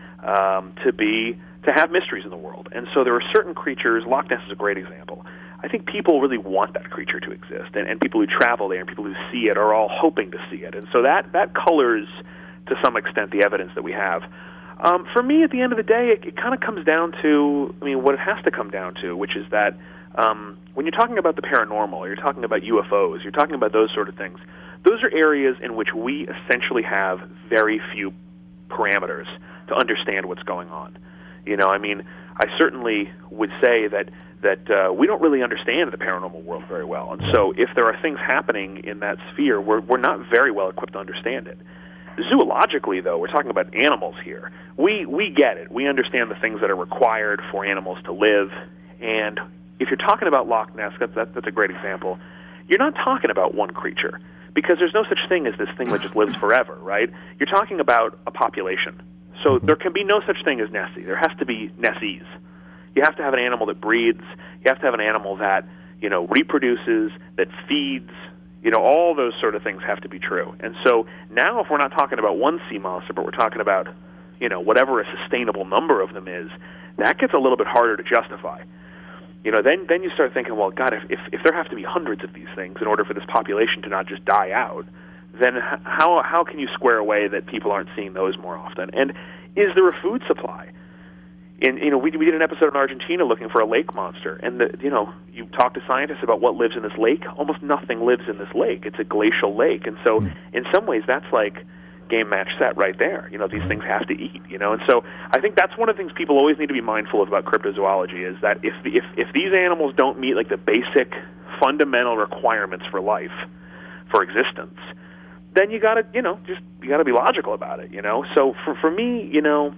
to have mysteries in the world, and so there are certain creatures. Loch Ness is a great example. I think people really want that creature to exist, and people who travel there and people who see it are all hoping to see it, and so that colors to some extent the evidence that we have. For me, at the end of the day, it kind of comes down to, I mean, what it has to come down to, which is that when you're talking about the paranormal, or you're talking about UFOs, you're talking about those sort of things, those are areas in which we essentially have very few parameters to understand what's going on. I mean, I certainly would say that we don't really understand the paranormal world very well, and so if there are things happening in that sphere, we're not very well equipped to understand it. Zoologically, though, we're talking about animals here. We get it. We understand the things that are required for animals to live. And if you're talking about Loch Ness, that's a great example. You're not talking about one creature, because there's no such thing as this thing that just lives forever, right? You're talking about a population. So there can be no such thing as Nessie. There has to be Nessies. You have to have an animal that breeds. You have to have an animal that reproduces, that feeds. All those sort of things have to be true. And so now if we're not talking about one sea monster, but we're talking about, whatever a sustainable number of them is, that gets a little bit harder to justify. Then you start thinking, well, God, if there have to be hundreds of these things in order for this population to not just die out, then how can you square away that people aren't seeing those more often? And is there a food supply? We did an episode in Argentina looking for a lake monster, and you talk to scientists about what lives in this lake. Almost nothing lives in this lake. It's a glacial lake, and so in some ways that's like game, match, set right there. These things have to eat. And so I think that's one of the things people always need to be mindful of about cryptozoology, is that if these animals don't meet like the basic fundamental requirements for life, for existence, then you gotta be logical about it. So for me,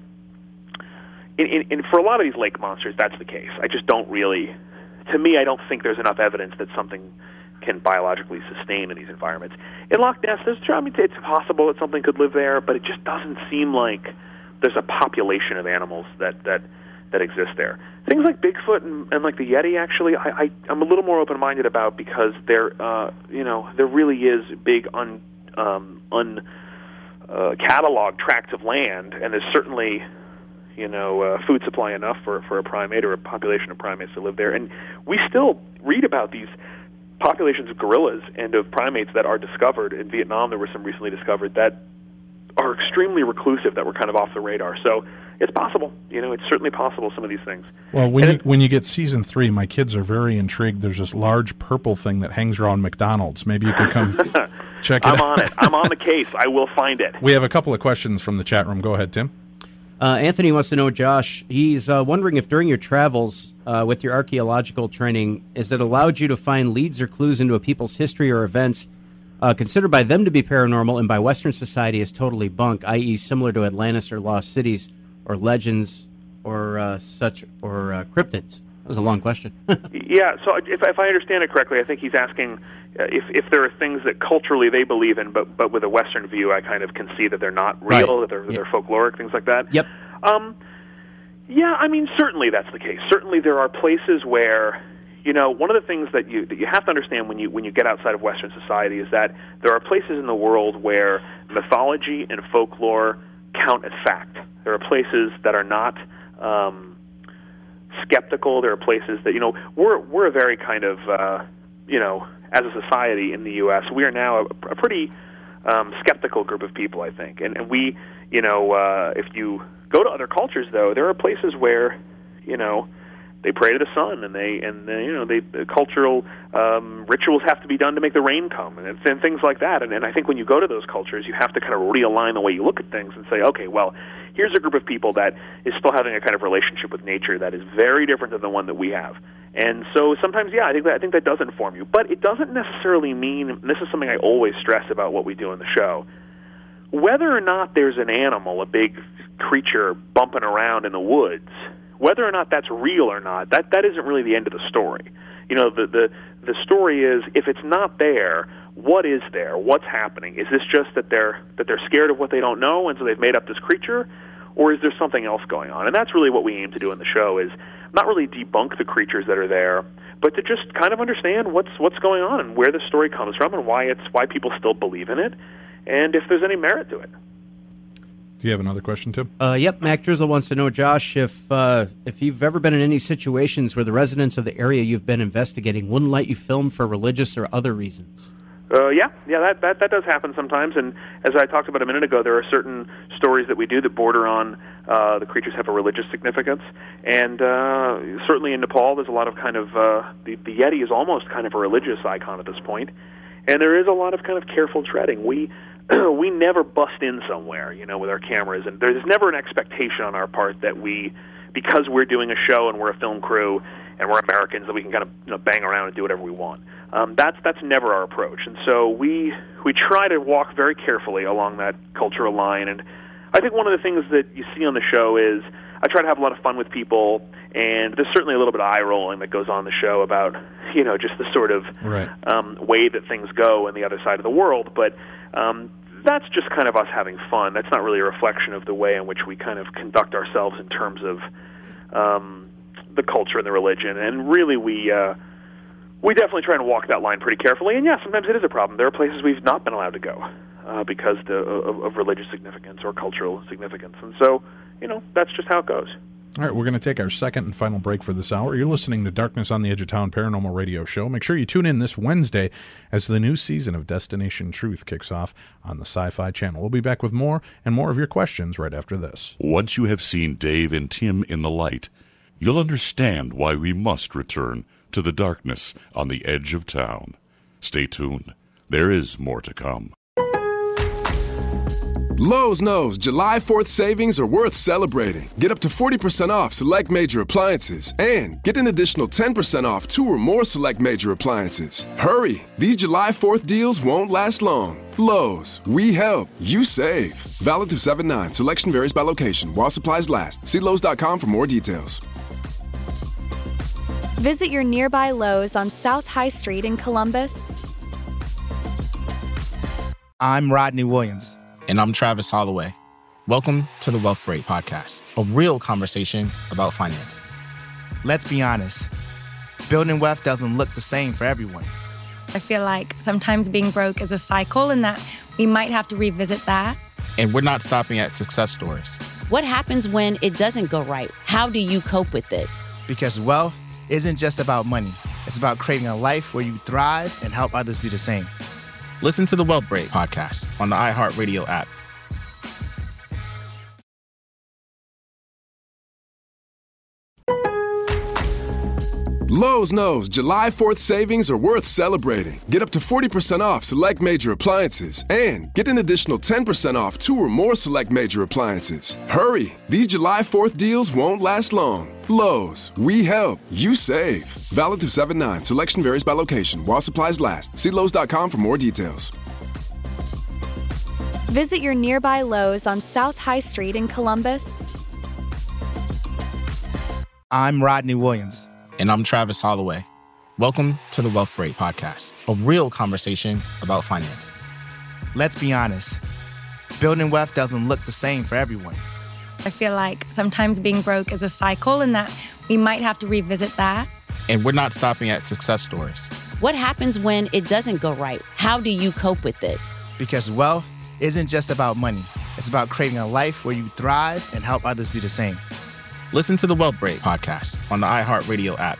And for a lot of these lake monsters, that's the case. I just don't really, to me, I don't think there's enough evidence that something can biologically sustain in these environments. In Loch Ness, it's possible that something could live there, but it just doesn't seem like there's a population of animals that exist there. Things like Bigfoot and like the Yeti, actually, I'm a little more open-minded about, because there really is big cataloged tracts of land, and there's certainly food supply enough for a primate or a population of primates to live there. And we still read about these populations of gorillas and of primates that are discovered. In Vietnam, there were some recently discovered that are extremely reclusive, that were kind of off the radar. So it's possible. It's certainly possible, some of these things. Well, when you get season 3, my kids are very intrigued. There's this large purple thing that hangs around McDonald's. Maybe you could come check it out. I'm on it. I'm on the case. I will find it. We have a couple of questions from the chat room. Go ahead, Tim. Anthony wants to know, Josh, he's wondering if during your travels with your archaeological training, has it allowed you to find leads or clues into a people's history or events considered by them to be paranormal and by Western society as totally bunk, i.e. similar to Atlantis or lost cities or legends or cryptids? That was a long question. Yeah, so if I understand it correctly, I think he's asking if there are things that culturally they believe in, but with a Western view, I kind of can see that they're not real, that they're folkloric, things like that. Yep. Yeah, I mean, certainly that's the case. Certainly there are places where, one of the things that you have to understand when you get outside of Western society is that there are places in the world where mythology and folklore count as fact. There are places that are not skeptical. There are places that, we're a very kind of, as a society in the U.S., we are now a pretty skeptical group of people, I think. And we, if you go to other cultures, though, there are places where, they pray to the sun, and the cultural rituals have to be done to make the rain come, and things like that. And I think when you go to those cultures, you have to kind of realign the way you look at things and say, okay, well, here's a group of people that is still having a kind of relationship with nature that is very different than the one that we have. And so sometimes, I think that does inform you. But it doesn't necessarily mean, and this is something I always stress about what we do in the show, whether or not there's an animal, a big creature bumping around in the woods, whether or not that's real or not, that isn't really the end of the story. The story is, if it's not there, what is there? What's happening? Is this just that they're scared of what they don't know, and so they've made up this creature, or is there something else going on? And that's really what we aim to do in the show, is not really debunk the creatures that are there, but to just kind of understand what's going on and where the story comes from and why people still believe in it, and if there's any merit to it. Do you have another question, Tim? Yep. Mac Drizzle wants to know, Josh, if you've ever been in any situations where the residents of the area you've been investigating wouldn't let you film for religious or other reasons. That does happen sometimes. And as I talked about a minute ago, there are certain stories that we do that border on the creatures have a religious significance. And certainly in Nepal, there's a lot of kind of the Yeti is almost kind of a religious icon at this point. And there is a lot of kind of careful treading. We never bust in somewhere, with our cameras, and there's never an expectation on our part that because we're doing a show and we're a film crew and we're Americans, that we can kind of bang around and do whatever we want. That's never our approach, and so we try to walk very carefully along that cultural line. And I think one of the things that you see on the show is I try to have a lot of fun with people, and there's certainly a little bit of eye rolling that goes on in the show about just the sort of way that things go in the other side of the world, but. That's just kind of us having fun. That's not really a reflection of the way in which we kind of conduct ourselves in terms of the culture and the religion. And really, we definitely try and walk that line pretty carefully. And sometimes it is a problem. There are places we've not been allowed to go because of religious significance or cultural significance. And so, that's just how it goes. All right, we're going to take our second and final break for this hour. You're listening to Darkness on the Edge of Town Paranormal Radio Show. Make sure you tune in this Wednesday as the new season of Destination Truth kicks off on the Sci-Fi Channel. We'll be back with more and more of your questions right after this. Once you have seen Dave and Tim in the light, you'll understand why we must return to the darkness on the edge of town. Stay tuned. There is more to come. Lowe's knows July 4th savings are worth celebrating. Get up to 40% off select major appliances and get an additional 10% off 2 or more select major appliances. Hurry! These July 4th deals won't last long. Lowe's, we help, you save. Valid through 7/9. Selection varies by location while supplies last. See Lowe's.com for more details. Visit your nearby Lowe's on South High Street in Columbus. I'm Rodney Williams. And I'm Travis Holloway. Welcome to the Wealth Break Podcast, a real conversation about finance. Let's be honest. Building wealth doesn't look the same for everyone. I feel like sometimes being broke is a cycle and that we might have to revisit that. And we're not stopping at success stories. What happens when it doesn't go right? How do you cope with it? Because wealth isn't just about money. It's about creating a life where you thrive and help others do the same. Listen to the Wealth Break Podcast on the iHeartRadio app. Lowe's knows July 4th savings are worth celebrating. Get up to 40% off select major appliances and get an additional 10% off 2 or more select major appliances. Hurry! These July 4th deals won't last long. Lowe's, we help, you save. Valid through 7/9. Selection varies by location while supplies last. See Lowe's.com for more details. Visit your nearby Lowe's on South High Street in Columbus. I'm Rodney Williams. And I'm Travis Holloway. Welcome to the Wealth Break Podcast, a real conversation about finance. Let's be honest. Building wealth doesn't look the same for everyone. I feel like sometimes being broke is a cycle and that we might have to revisit that. And we're not stopping at success stories. What happens when it doesn't go right? How do you cope with it? Because wealth isn't just about money. It's about creating a life where you thrive and help others do the same. Listen to the Wealth Break podcast on the iHeartRadio app.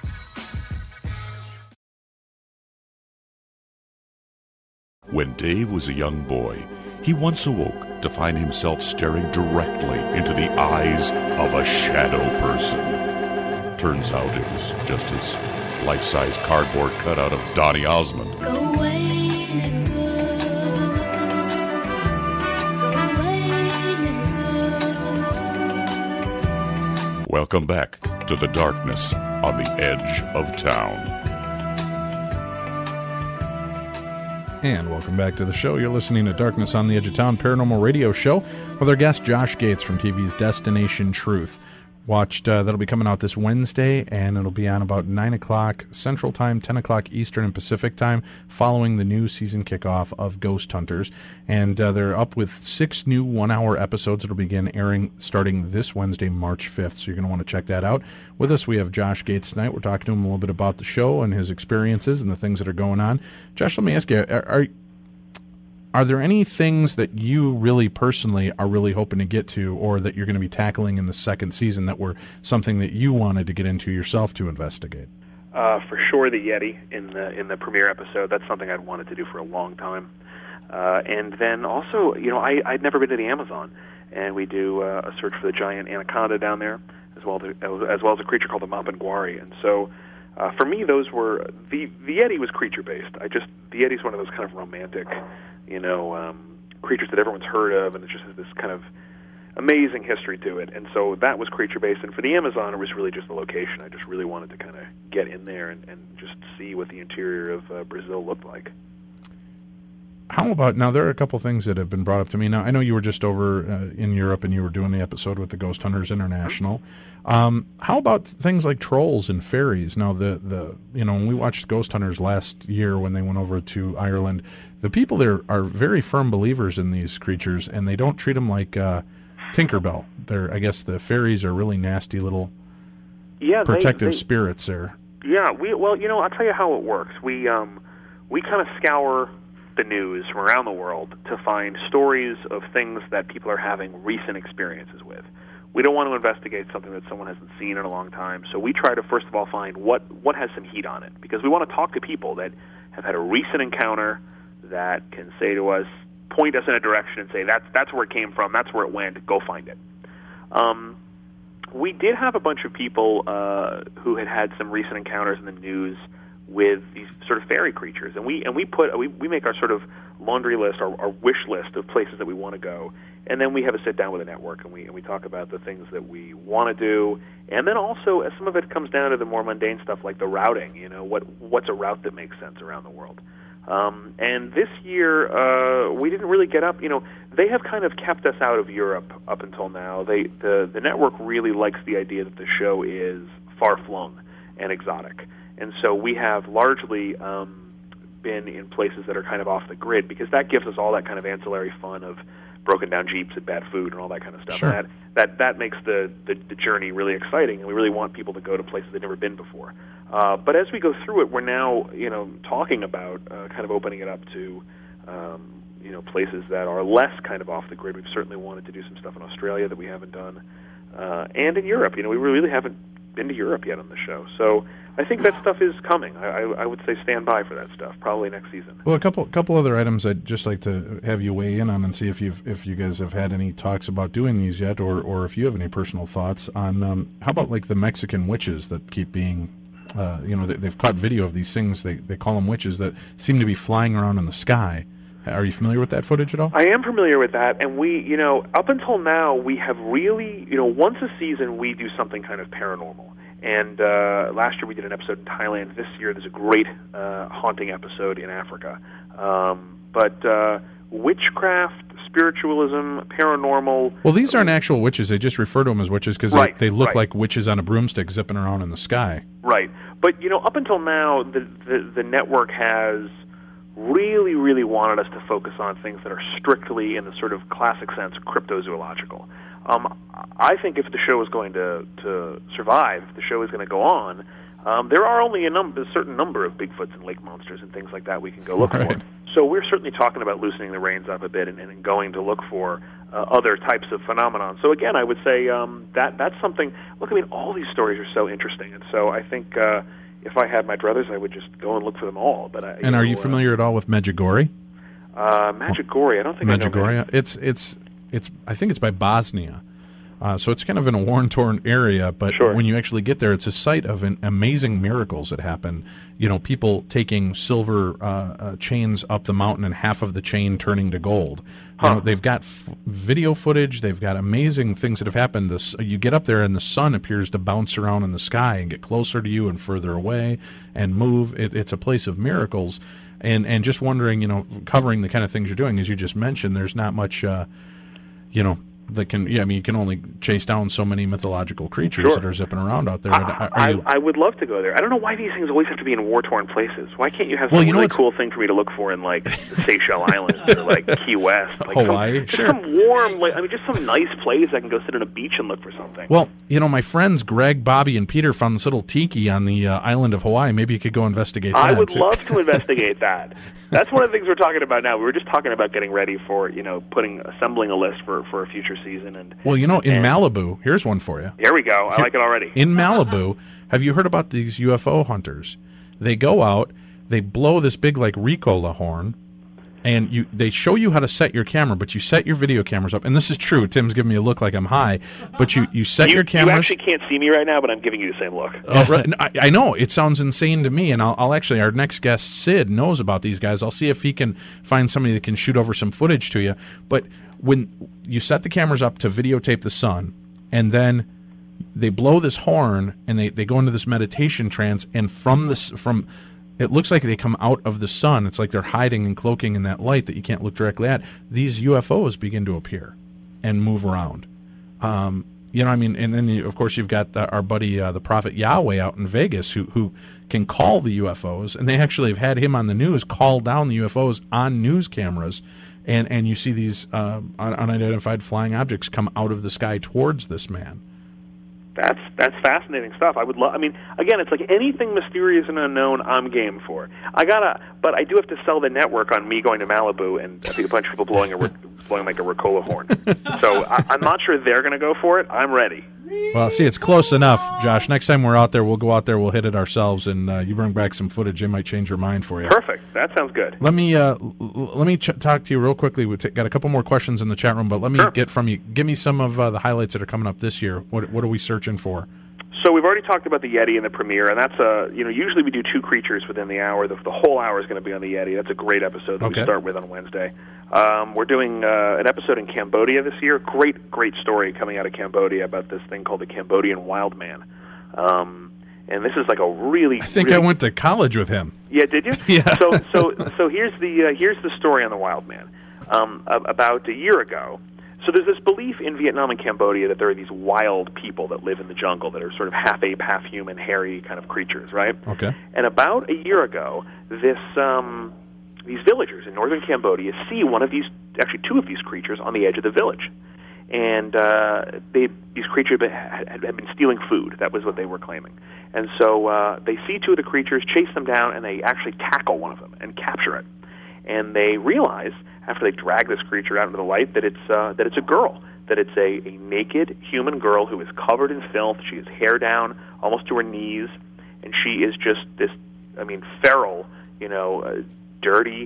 When Dave was a young boy, he once awoke to find himself staring directly into the eyes of a shadow person. Turns out it was just his life-size cardboard cutout of Donny Osmond. Go away, let go. Go away, let go. Welcome back to the darkness on the edge of town. And welcome back to the show. You're listening to Darkness on the Edge of Town Paranormal Radio Show with our guest Josh Gates from TV's Destination Truth. That'll be coming out this Wednesday, and it'll be on about 9 o'clock Central Time, 10 o'clock Eastern and Pacific Time, following the new season kickoff of Ghost Hunters. And they're up with 6 new 1-hour episodes that'll begin airing starting this Wednesday, March 5th. So you're going to want to check that out. With us, we have Josh Gates tonight. We're talking to him a little bit about the show and his experiences and the things that are going on. Josh, let me ask you, are there any things that you really personally are really hoping to get to, or that you're going to be tackling in the second season that were something that you wanted to get into yourself to investigate? For sure, the Yeti in the premiere episode. That's something I'd wanted to do for a long time. And then also, I'd never been to the Amazon, and we do a search for the giant anaconda down there, as well as a creature called the Mapinguari. And so, for me, those were the Yeti was creature based. The Yeti's one of those kind of romantic, creatures that everyone's heard of, and it just has this kind of amazing history to it. And so that was creature-based. And for the Amazon, it was really just the location. I just really wanted to kind of get in there and just see what the interior of Brazil looked like. How about, now there are a couple things that have been brought up to me. Now, I know you were just over in Europe and you were doing the episode with the Ghost Hunters International. How about things like trolls and fairies? Now, when we watched Ghost Hunters last year when they went over to Ireland, the people there are very firm believers in these creatures, and they don't treat them like Tinkerbell. I guess the fairies are really nasty little protective spirits there. Yeah, I'll tell you how it works. We kind of scour the news from around the world to find stories of things that people are having recent experiences with. We don't want to investigate something that someone hasn't seen in a long time, so we try to first of all find what has some heat on it, because we want to talk to people that have had a recent encounter that can say to us, point us in a direction and say, that's where it came from, that's where it went, go find it. We did have a bunch of people who had some recent encounters in the news with these sort of fairy creatures, and we make our sort of laundry list, our wish list of places that we want to go, and then we have a sit down with a network, and we talk about the things that we want to do, and then also some of it comes down to the more mundane stuff like the routing. What's a route that makes sense around the world. And this year we didn't really get up. They have kind of kept us out of Europe up until now. The network really likes the idea that the show is far flung and exotic. And so we have largely been in places that are kind of off the grid, because that gives us all that kind of ancillary fun of broken down Jeeps and bad food and all that kind of stuff. Sure. And that makes the journey really exciting, and we really want people to go to places they've never been before. But as we go through it, we're now talking about kind of opening it up to places that are less kind of off the grid. We've certainly wanted to do some stuff in Australia that we haven't done, and in Europe. We really haven't been to Europe yet on the show. So I think that stuff is coming. I would say stand by for that stuff, probably next season. Well, a couple other items I'd just like to have you weigh in on and see if you guys have had any talks about doing these yet, or if you have any personal thoughts on how about like the Mexican witches that keep being, they've caught video of these things, they call them witches, that seem to be flying around in the sky. Are you familiar with that footage at all? I am familiar with that, and we, up until now, we have really, once a season we do something kind of paranormal. And last year we did an episode in Thailand. This year there's a great haunting episode in Africa. But witchcraft, spiritualism, paranormal... Well, these aren't actual witches. They just refer to them as witches because they look like witches on a broomstick zipping around in the sky. Right. But, up until now, the network has really, really wanted us to focus on things that are strictly, in the sort of classic sense, cryptozoological. I think if the show is going to survive, if the show is going to go on, there are only a certain number of Bigfoots and lake monsters and things like that we can go look for. So we're certainly talking about loosening the reins up a bit and going to look for other types of phenomenon. So again, I would say that's something. Look, I mean, all these stories are so interesting, and so I think if I had my druthers, I would just go and look for them all. But are you familiar at all with Medjugorje? Medjugorje, I don't think Medjugorje. I know. It's I think it's by Bosnia. So it's kind of in a war-torn area, but when you actually get there, it's a site of amazing miracles that happen. You know, people taking silver chains up the mountain and half of the chain turning to gold. You know, they've got video footage. They've got amazing things that have happened. You get up there and the sun appears to bounce around in the sky and get closer to you and further away and move. It's a place of miracles. And just wondering, you know, covering the kind of things you're doing, as you just mentioned, there's not much, you know, that can, I mean, you can only chase down so many mythological creatures that are zipping around out there. I would love to go there. I don't know why these things always have to be in war-torn places. Why can't you have some really cool thing for me to look for in, like, the Seychelles Islands or, like, Key West? Like Hawaii? Some warm, like, I mean, just some nice place I can go sit on a beach and look for something. Well, you know, my friends Greg, Bobby, and Peter found this little tiki on the island of Hawaii. Maybe you could go investigate that. I would love to investigate that. That's one of the things we're talking about now. We were just talking about getting ready for, you know, assembling a list for a future season. And well, you know, in Malibu, here's one for you. Here we go. I like it already. In Malibu, have you heard about these UFO hunters? They go out, they blow this big, like, Ricola horn, and they show you how to set your camera, but you set your video cameras up. And this is true. Tim's giving me a look like I'm high. But you set your cameras. You actually can't see me right now, but I'm giving you the same look. I know. It sounds insane to me. And I'll actually, our next guest, Sid, knows about these guys. I'll see if he can find somebody that can shoot over some footage to you. But when you set the cameras up to videotape the sun, and then they blow this horn, and they go into this meditation trance, and from it looks like they come out of the sun. It's like they're hiding and cloaking in that light that you can't look directly at. These UFOs begin to appear and move around. You know, I mean, and then, of course, you've got our buddy, the Prophet Yahweh out in Vegas, who can call the UFOs. And they actually have had him on the news call down the UFOs on news cameras. And you see these unidentified flying objects come out of the sky towards this man. That's fascinating stuff. I would love. I mean, again, it's like anything mysterious and unknown, I'm game for. But I do have to sell the network on me going to Malibu and I think a bunch of people blowing like a Ricola horn. So I'm not sure they're going to go for it. I'm ready. Well, see, it's close enough, Josh. Next time we're out there, we'll go out there, we'll hit it ourselves, and you bring back some footage. They might change your mind for you. Perfect. That sounds good. Let me talk to you real quickly. We've got a couple more questions in the chat room, but let me get from you. Give me some of the highlights that are coming up this year. What are we searching for? So we've already talked about the Yeti and the premiere, and that's usually we do 2 creatures within the hour. The whole hour is going to be on the Yeti. That's a great episode that we start with on Wednesday. We're doing an episode in Cambodia this year. Great story coming out of Cambodia about this thing called the Cambodian wild man. And this is like a really. I think I went to college with him. Yeah, did you? Yeah. So here's the story on the wild man. About a year ago. So there's this belief in Vietnam and Cambodia that there are these wild people that live in the jungle that are sort of half ape, half human, hairy kind of creatures, right? Okay. And about a year ago, these villagers in northern Cambodia see actually 2 of these creatures on the edge of the village. And these creatures had been stealing food. That was what they were claiming. And so they see 2 of the creatures, chase them down, and they actually tackle one of them and capture it. And they realize, after they drag this creature out into the light, that it's a girl, that it's a naked human girl who is covered in filth. She has hair down almost to her knees, and she is just this, feral, dirty,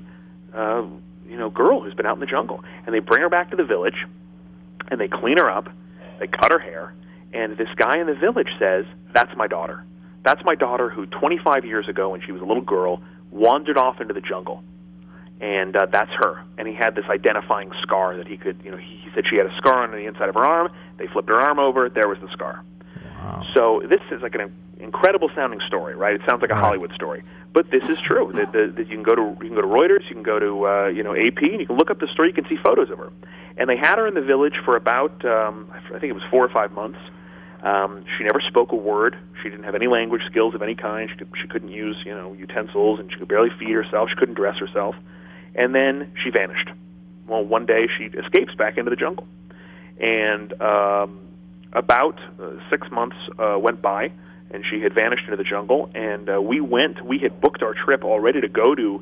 girl who's been out in the jungle. And they bring her back to the village, and they clean her up, they cut her hair, and this guy in the village says, "That's my daughter. That's my daughter who 25 years ago, when she was a little girl, wandered off into the jungle." And that's her. And he had this identifying scar that he could, he said she had a scar on the inside of her arm. They flipped her arm over. There was the scar. Wow. So this is like an incredible sounding story, right? It sounds like a Hollywood story, but this is true. You can go to Reuters, you can go to AP, and you can look up the story. You can see photos of her. And they had her in the village for about I think it was 4 or 5 months. She never spoke a word. She didn't have any language skills of any kind. She couldn't use utensils, and she could barely feed herself. She couldn't dress herself. And then she vanished. Well, one day she escapes back into the jungle. And about 6 months went by, and she had vanished into the jungle. And we had booked our trip already to go to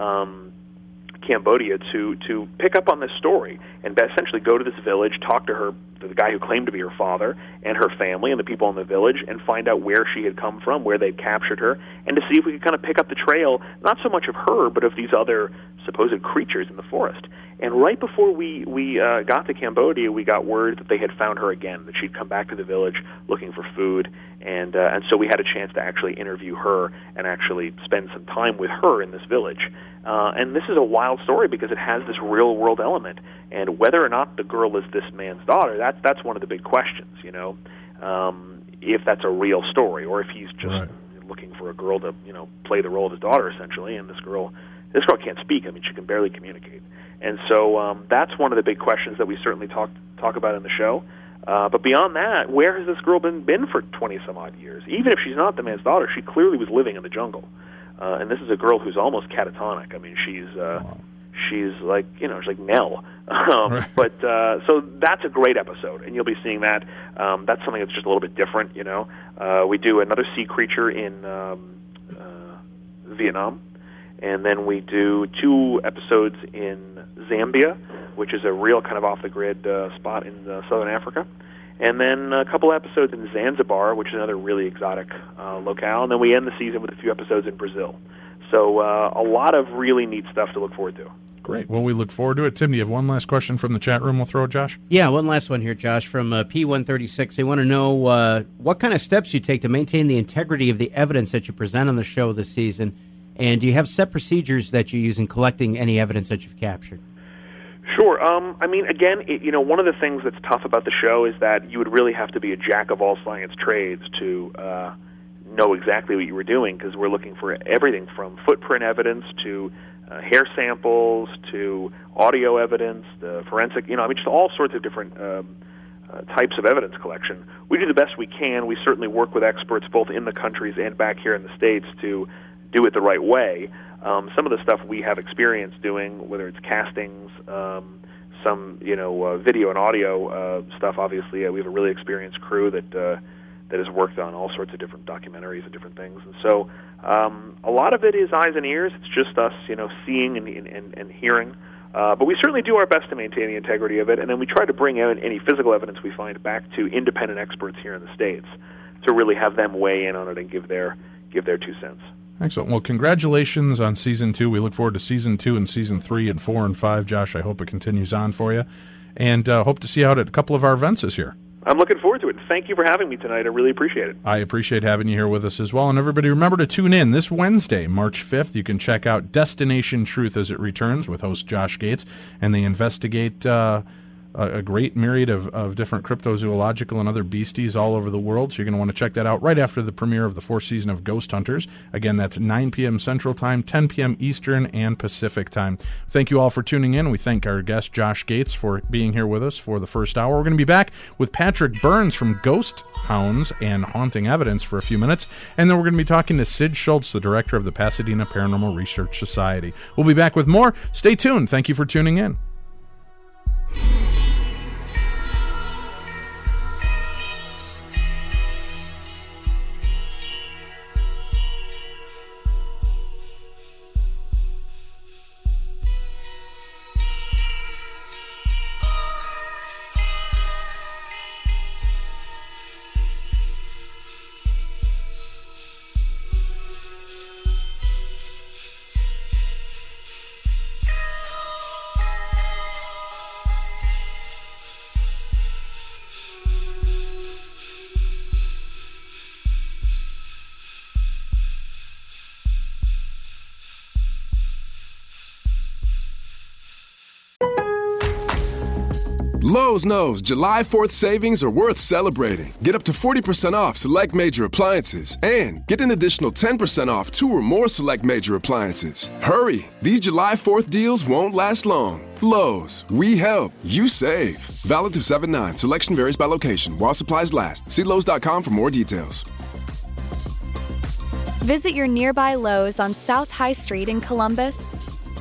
Cambodia to pick up on this story and essentially go to this village, talk to the guy who claimed to be her father and her family and the people in the village, and find out where she had come from, where they'd captured her, and to see if we could kind of pick up the trail, not so much of her, but of these other supposed creatures in the forest. And right before we got to Cambodia, we got word that they had found her again, that she'd come back to the village looking for food, and so we had a chance to actually interview her and actually spend some time with her in this village. And this is a wild story because it has this real-world element, and whether or not the girl is this man's daughter, that's one of the big questions, you know, if that's a real story, or if he's just looking for a girl to, you know, play the role of his daughter, essentially, and this girl can't speak. I mean, she can barely communicate. And so that's one of the big questions that we certainly talk about in the show. But beyond that, where has this girl been for 20-some-odd years? Even if she's not the man's daughter, she clearly was living in the jungle. And this is a girl who's almost catatonic. I mean, she's like, you know, she's like Nell. But so that's a great episode, and you'll be seeing that. That's something that's just a little bit different, you know. We do another sea creature in Vietnam, and then we do 2 episodes in Zambia, which is a real kind of off-the-grid spot in southern Africa. And then a couple episodes in Zanzibar, which is another really exotic locale. And then we end the season with a few episodes in Brazil. So a lot of really neat stuff to look forward to. Great. Well, we look forward to it. Tim, do you have one last question from the chat room we'll throw at Josh? Yeah, one last one here, Josh, from P136. They want to know what kind of steps you take to maintain the integrity of the evidence that you present on the show this season. And do you have set procedures that you use in collecting any evidence that you've captured? Sure. I mean, again, you know, one of the things that's tough about the show is that you would really have to be a jack of all science trades to know exactly what you were doing, because we're looking for everything from footprint evidence to hair samples to audio evidence, the forensic, you know, I mean, just all sorts of different types of evidence collection. We do the best we can. We certainly work with experts both in the countries and back here in the States to do it the right way. Some of the stuff we have experience doing, whether it's castings, some video and audio stuff. Obviously, we have a really experienced crew that has worked on all sorts of different documentaries and different things. And so, a lot of it is eyes and ears. It's just us, you know, seeing and hearing. But we certainly do our best to maintain the integrity of it, and then we try to bring out any physical evidence we find back to independent experts here in the States to really have them weigh in on it and give their 2 cents. Excellent. Well, congratulations on Season 2. We look forward to Season 2 and Season 3 and 4 and 5. Josh, I hope it continues on for you. And hope to see you out at a couple of our events this year. I'm looking forward to it. Thank you for having me tonight. I really appreciate it. I appreciate having you here with us as well. And everybody, remember to tune in this Wednesday, March 5th. You can check out Destination Truth as it returns with host Josh Gates. And they investigate a great myriad of different cryptozoological and other beasties all over the world. So you're going to want to check that out right after the premiere of the 4th season of Ghost Hunters. Again, that's 9 p.m. Central Time, 10 p.m. Eastern and Pacific Time. Thank you all for tuning in. We thank our guest, Josh Gates, for being here with us for the first hour. We're going to be back with Patrick Burns from Ghost Hounds and Haunting Evidence for a few minutes. And then we're going to be talking to Sid Schultz, the director of the Pasadena Paranormal Research Society. We'll be back with more. Stay tuned. Thank you for tuning in. Lowe's knows July 4th savings are worth celebrating. Get up to 40% off select major appliances and get an additional 10% off 2 or more select major appliances. Hurry! These July 4th deals won't last long. Lowe's, we help, you save. Valid through 7/9. Selection varies by location while supplies last. See Lowe's.com for more details. Visit your nearby Lowe's on South High Street in Columbus.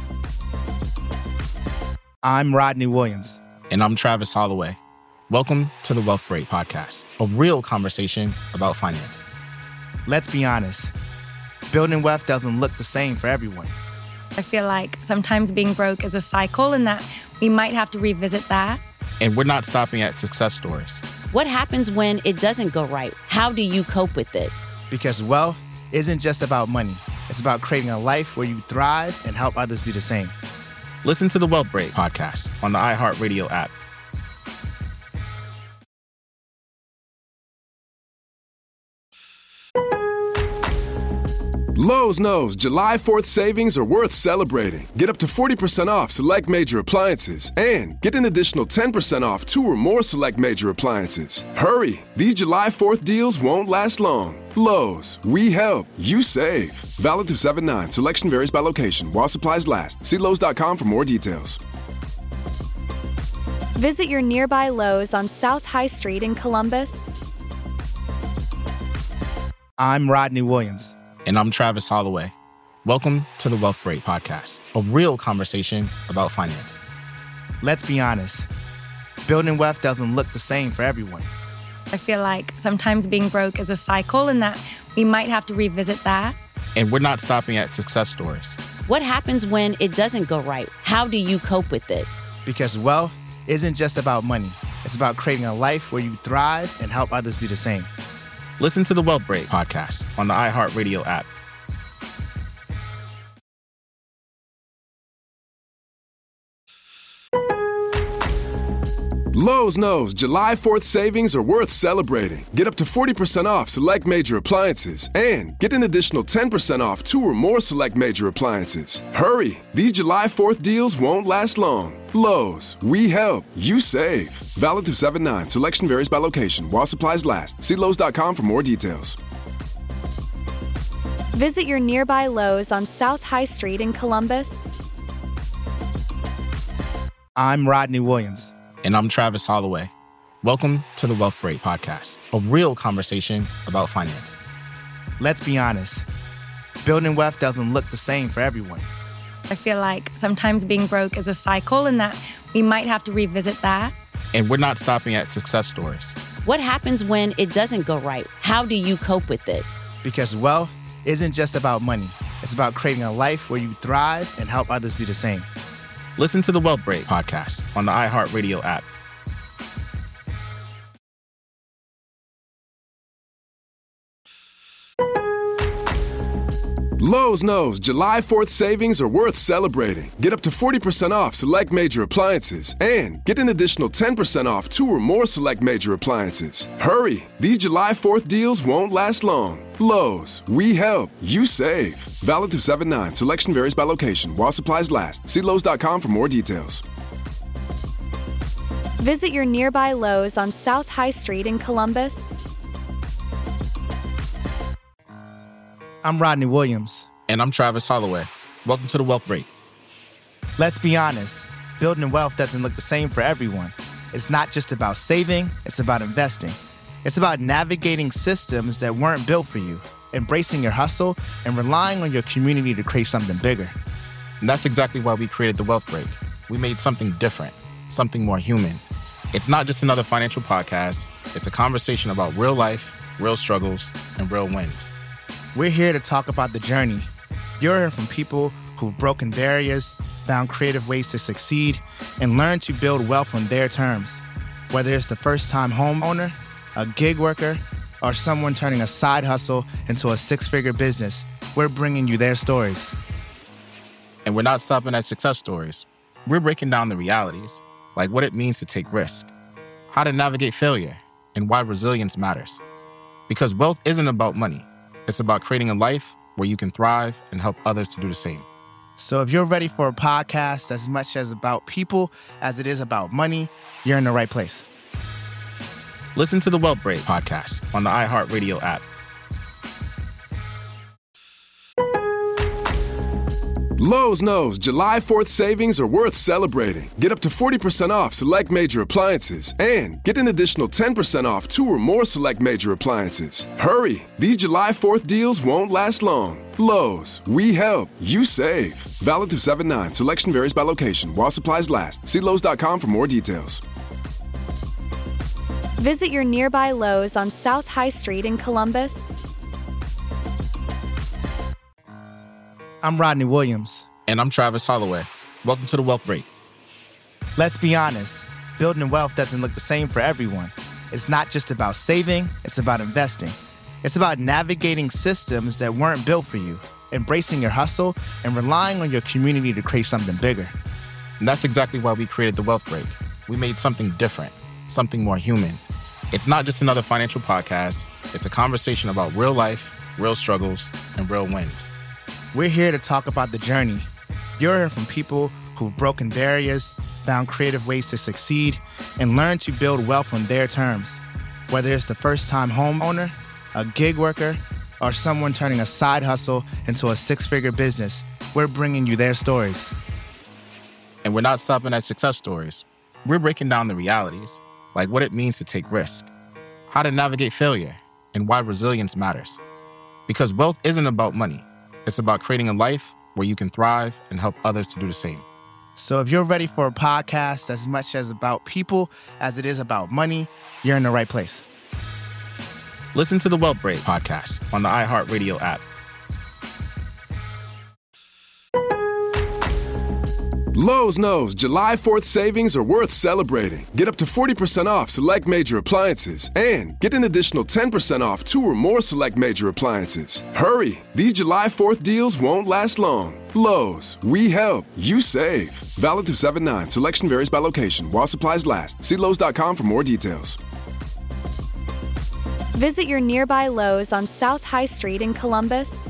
I'm Rodney Williams. And I'm Travis Holloway. Welcome to the Wealth Break Podcast, a real conversation about finance. Let's be honest. Building wealth doesn't look the same for everyone. I feel like sometimes being broke is a cycle and that we might have to revisit that. And we're not stopping at success stories. What happens when it doesn't go right? How do you cope with it? Because wealth isn't just about money. It's about creating a life where you thrive and help others do the same. Listen to the Wealth Break podcast on the iHeartRadio app. Lowe's knows July 4th savings are worth celebrating. Get up to 40% off select major appliances and get an additional 10% off 2 or more select major appliances. Hurry! These July 4th deals won't last long. Lowe's, we help, you save. Valid through 7/9. Selection varies by location while supplies last. See Lowe's.com for more details. Visit your nearby Lowe's on South High Street in Columbus. I'm Rodney Williams. And I'm Travis Holloway. Welcome to the Wealth Break podcast, a real conversation about finance. Let's be honest. Building wealth doesn't look the same for everyone. I feel like sometimes being broke is a cycle and that we might have to revisit that. And we're not stopping at success stories. What happens when it doesn't go right? How do you cope with it? Because wealth isn't just about money. It's about creating a life where you thrive and help others do the same. Listen to the Wealth Break podcast on the iHeartRadio app. Lowe's knows July 4th savings are worth celebrating. Get up to 40% off select major appliances and get an additional 10% off 2 or more select major appliances. Hurry! These July 4th deals won't last long. Lowe's, we help, you save. Valid through 7/9. Selection varies by location while supplies last. See Lowe's.com for more details. Visit your nearby Lowe's on South High Street in Columbus. I'm Rodney Williams. And I'm Travis Holloway. Welcome to the Wealth Break podcast, a real conversation about finance. Let's be honest. Building wealth doesn't look the same for everyone. I feel like sometimes being broke is a cycle and that we might have to revisit that. And we're not stopping at success stories. What happens when it doesn't go right? How do you cope with it? Because wealth isn't just about money. It's about creating a life where you thrive and help others do the same. Listen to the Wealth Break podcast on the iHeartRadio app. Lowe's knows July 4th savings are worth celebrating. Get up to 40% off select major appliances and get an additional 10% off 2 or more select major appliances. Hurry! These July 4th deals won't last long. Lowe's, we help, you save. Valid through 7/9. Selection varies by location while supplies last. See Lowe's.com for more details. Visit your nearby Lowe's on South High Street in Columbus. I'm Rodney Williams. And I'm Travis Holloway. Welcome to the Wealth Break. Let's be honest. Building wealth doesn't look the same for everyone. It's not just about saving, it's about investing. It's about navigating systems that weren't built for you, embracing your hustle, and relying on your community to create something bigger. And that's exactly why we created the Wealth Break. We made something different, something more human. It's not just another financial podcast. It's a conversation about real life, real struggles, and real wins. We're here to talk about the journey. You're hearing from people who've broken barriers, found creative ways to succeed, and learned to build wealth on their terms. Whether it's the first-time homeowner, a gig worker, or someone turning a side hustle into a 6-figure business, we're bringing you their stories. And we're not stopping at success stories. We're breaking down the realities, like what it means to take risk, how to navigate failure, and why resilience matters. Because wealth isn't about money. It's about creating a life where you can thrive and help others to do the same. So if you're ready for a podcast as much as about people as it is about money, you're in the right place. Listen to the Wealth Break podcast on the iHeartRadio app. Lowe's knows July 4th savings are worth celebrating. Get up to 40% off select major appliances and get an additional 10% off 2 or more select major appliances. Hurry! These July 4th deals won't last long. Lowe's, we help, you save. Valid through 7/9. Selection varies by location while supplies last. See Lowe's.com for more details. Visit your nearby Lowe's on South High Street in Columbus. I'm Rodney Williams. And I'm Travis Holloway. Welcome to the Wealth Break. Let's be honest, building wealth doesn't look the same for everyone. It's not just about saving, it's about investing. It's about navigating systems that weren't built for you, embracing your hustle, and relying on your community to create something bigger. And that's exactly why we created the Wealth Break. We made something different, something more human. It's not just another financial podcast. It's a conversation about real life, real struggles, and real wins. We're here to talk about the journey. You're hearing from people who've broken barriers, found creative ways to succeed, and learned to build wealth on their terms. Whether it's the first-time homeowner, a gig worker, or someone turning a side hustle into a six-figure business, we're bringing you their stories. And we're not stopping at success stories. We're breaking down the realities, like what it means to take risk, how to navigate failure, and why resilience matters. Because wealth isn't about money. It's about creating a life where you can thrive and help others to do the same. So if you're ready for a podcast as much as about people as it is about money, you're in the right place. Listen to the Wealth Break podcast on the iHeartRadio app. Lowe's knows July 4th savings are worth celebrating. Get up to 40% off select major appliances and get an additional 10% off 2 or more select major appliances. Hurry! These July 4th deals won't last long. Lowe's, we help, you save. Valid through 7/9. Selection varies by location while supplies last. See Lowe's.com for more details. Visit your nearby Lowe's on South High Street in Columbus.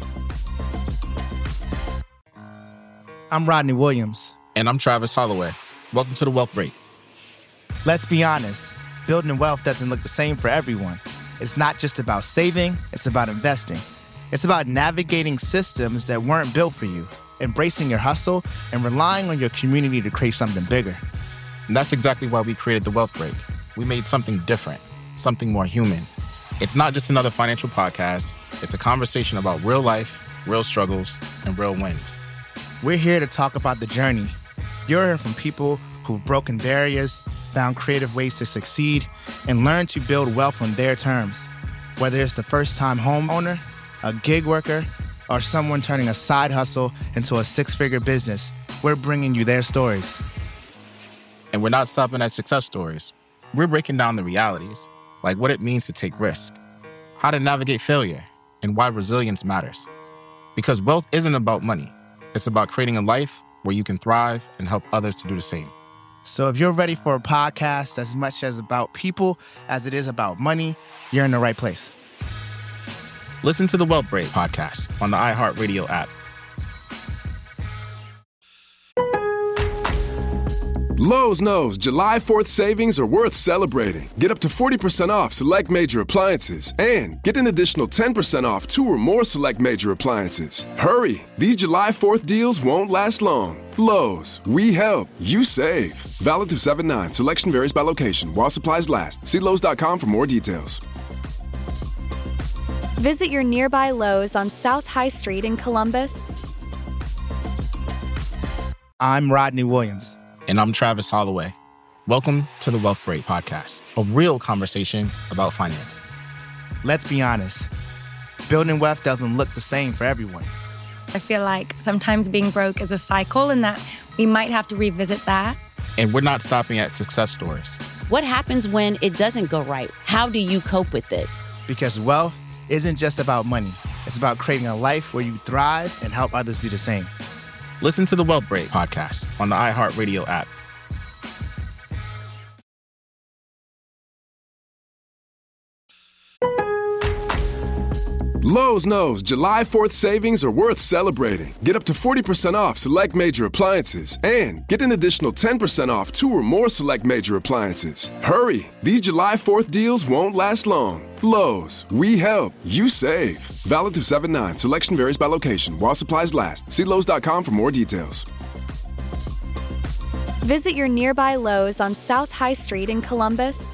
I'm Rodney Williams. And I'm Travis Holloway. Welcome to the Wealth Break. Let's be honest, building wealth doesn't look the same for everyone. It's not just about saving, it's about investing. It's about navigating systems that weren't built for you, embracing your hustle, and relying on your community to create something bigger. And that's exactly why we created the Wealth Break. We made something different, something more human. It's not just another financial podcast. It's a conversation about real life, real struggles, and real wins. We're here to talk about the journey. You're hearing from people who've broken barriers, found creative ways to succeed, and learned to build wealth on their terms. Whether it's the first-time homeowner, a gig worker, or someone turning a side hustle into a six-figure business, we're bringing you their stories. And we're not stopping at success stories. We're breaking down the realities, like what it means to take risk, how to navigate failure, and why resilience matters. Because wealth isn't about money. It's about creating a life where you can thrive and help others to do the same. So if you're ready for a podcast as much as about people as it is about money, you're in the right place. Listen to the Wealth Break podcast on the iHeartRadio app. Lowe's knows July 4th savings are worth celebrating. Get up to 40% off select major appliances and get an additional 10% off 2 or more select major appliances. Hurry! These July 4th deals won't last long. Lowe's, we help, you save. Valid through 7/9. Selection varies by location while supplies last. See Lowe's.com for more details. Visit your nearby Lowe's on South High Street in Columbus. I'm Rodney Williams. And I'm Travis Holloway. Welcome to the Wealth Break podcast, a real conversation about finance. Let's be honest, building wealth doesn't look the same for everyone. I feel like sometimes being broke is a cycle and that we might have to revisit that. And we're not stopping at success stories. What happens when it doesn't go right? How do you cope with it? Because wealth isn't just about money. It's about creating a life where you thrive and help others do the same. Listen to the Wealth Break podcast on the iHeartRadio app. Lowe's knows July 4th savings are worth celebrating. Get up to 40% off select major appliances and get an additional 10% off 2 or more select major appliances. Hurry! These July 4th deals won't last long. Lowe's, we help, you save. Valid through 7/9. Selection varies by location while supplies last. See Lowe's.com for more details. Visit your nearby Lowe's on South High Street in Columbus.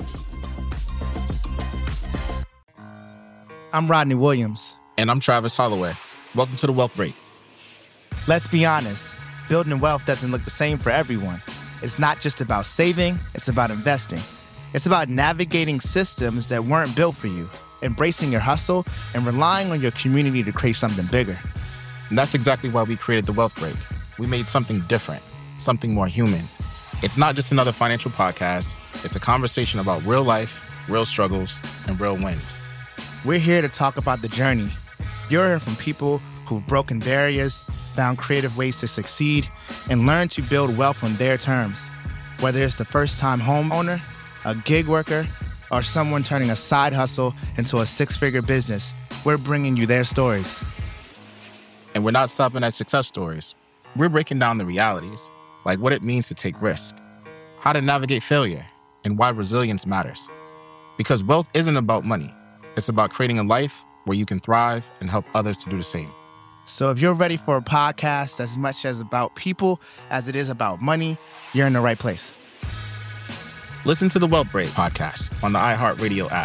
I'm Rodney Williams. And I'm Travis Holloway. Welcome to the Wealth Break. Let's be honest, building wealth doesn't look the same for everyone. It's not just about saving, it's about investing. It's about navigating systems that weren't built for you, embracing your hustle, and relying on your community to create something bigger. And that's exactly why we created The Wealth Break. We made something different, something more human. It's not just another financial podcast. It's a conversation about real life, real struggles, and real wins. We're here to talk about the journey. You're hearing from people who've broken barriers, found creative ways to succeed, and learned to build wealth on their terms. Whether it's the first-time homeowner, a gig worker, or someone turning a side hustle into a six-figure business, we're bringing you their stories. And we're not stopping at success stories. We're breaking down the realities, like what it means to take risk, how to navigate failure, and why resilience matters. Because wealth isn't about money. It's about creating a life where you can thrive and help others to do the same. So if you're ready for a podcast as much as about people as it is about money, you're in the right place. Listen to the Wealth Break podcast on the iHeartRadio app.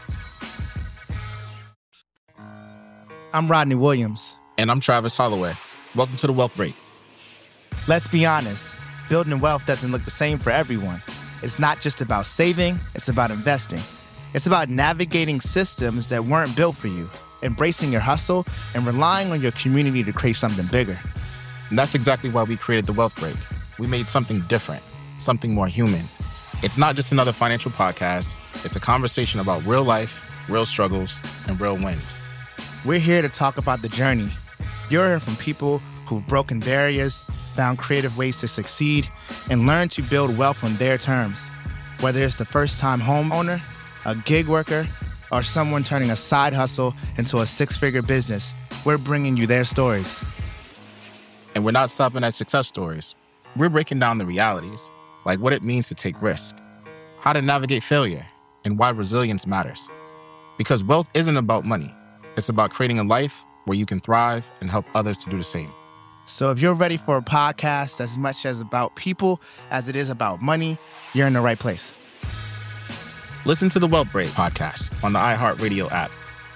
I'm Rodney Williams. And I'm Travis Holloway. Welcome to the Wealth Break. Let's be honest, building wealth doesn't look the same for everyone. It's not just about saving, it's about investing. It's about navigating systems that weren't built for you, embracing your hustle, and relying on your community to create something bigger. And that's exactly why we created The Wealth Break. We made something different, something more human. It's not just another financial podcast. It's a conversation about real life, real struggles, and real wins. We're here to talk about the journey. You're hearing from people who've broken barriers, found creative ways to succeed, and learned to build wealth on their terms. Whether it's the first-time homeowner, a gig worker, or someone turning a side hustle into a six-figure business, we're bringing you their stories. And we're not stopping at success stories. We're breaking down the realities, like what it means to take risk, how to navigate failure, and why resilience matters. Because wealth isn't about money. It's about creating a life where you can thrive and help others to do the same. So if you're ready for a podcast as much as about people as it is about money, you're in the right place. Listen to the Wealth Break podcast on the iHeartRadio app.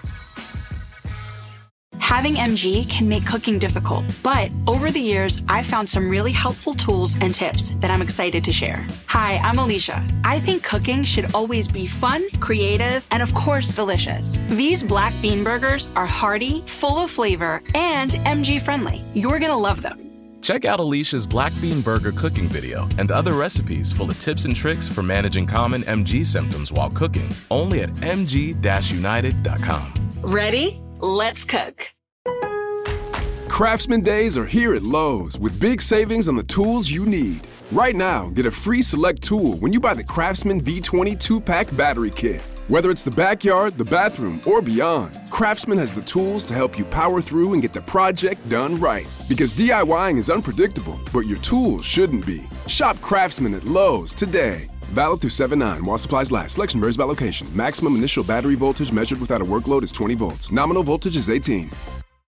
Having MG can make cooking difficult, but over the years, I've found some really helpful tools and tips that I'm excited to share. Hi, I'm Alicia. I think cooking should always be fun, creative, and of course, delicious. These black bean burgers are hearty, full of flavor, and MG friendly. You're gonna love them. Check out Alicia's Black Bean Burger cooking video and other recipes full of tips and tricks for managing common MG symptoms while cooking, only at mg-united.com. Ready? Let's cook. Craftsman Days are here at Lowe's with big savings on the tools you need. Right now, get a free select tool when you buy the Craftsman V20 2-pack battery kit. Whether it's the backyard, the bathroom, or beyond, Craftsman has the tools to help you power through and get the project done right. Because DIYing is unpredictable, but your tools shouldn't be. Shop Craftsman at Lowe's today. Valid through 7/9 while supplies last. Selection varies by location. Maximum initial battery voltage measured without a workload is 20 volts. Nominal voltage is 18.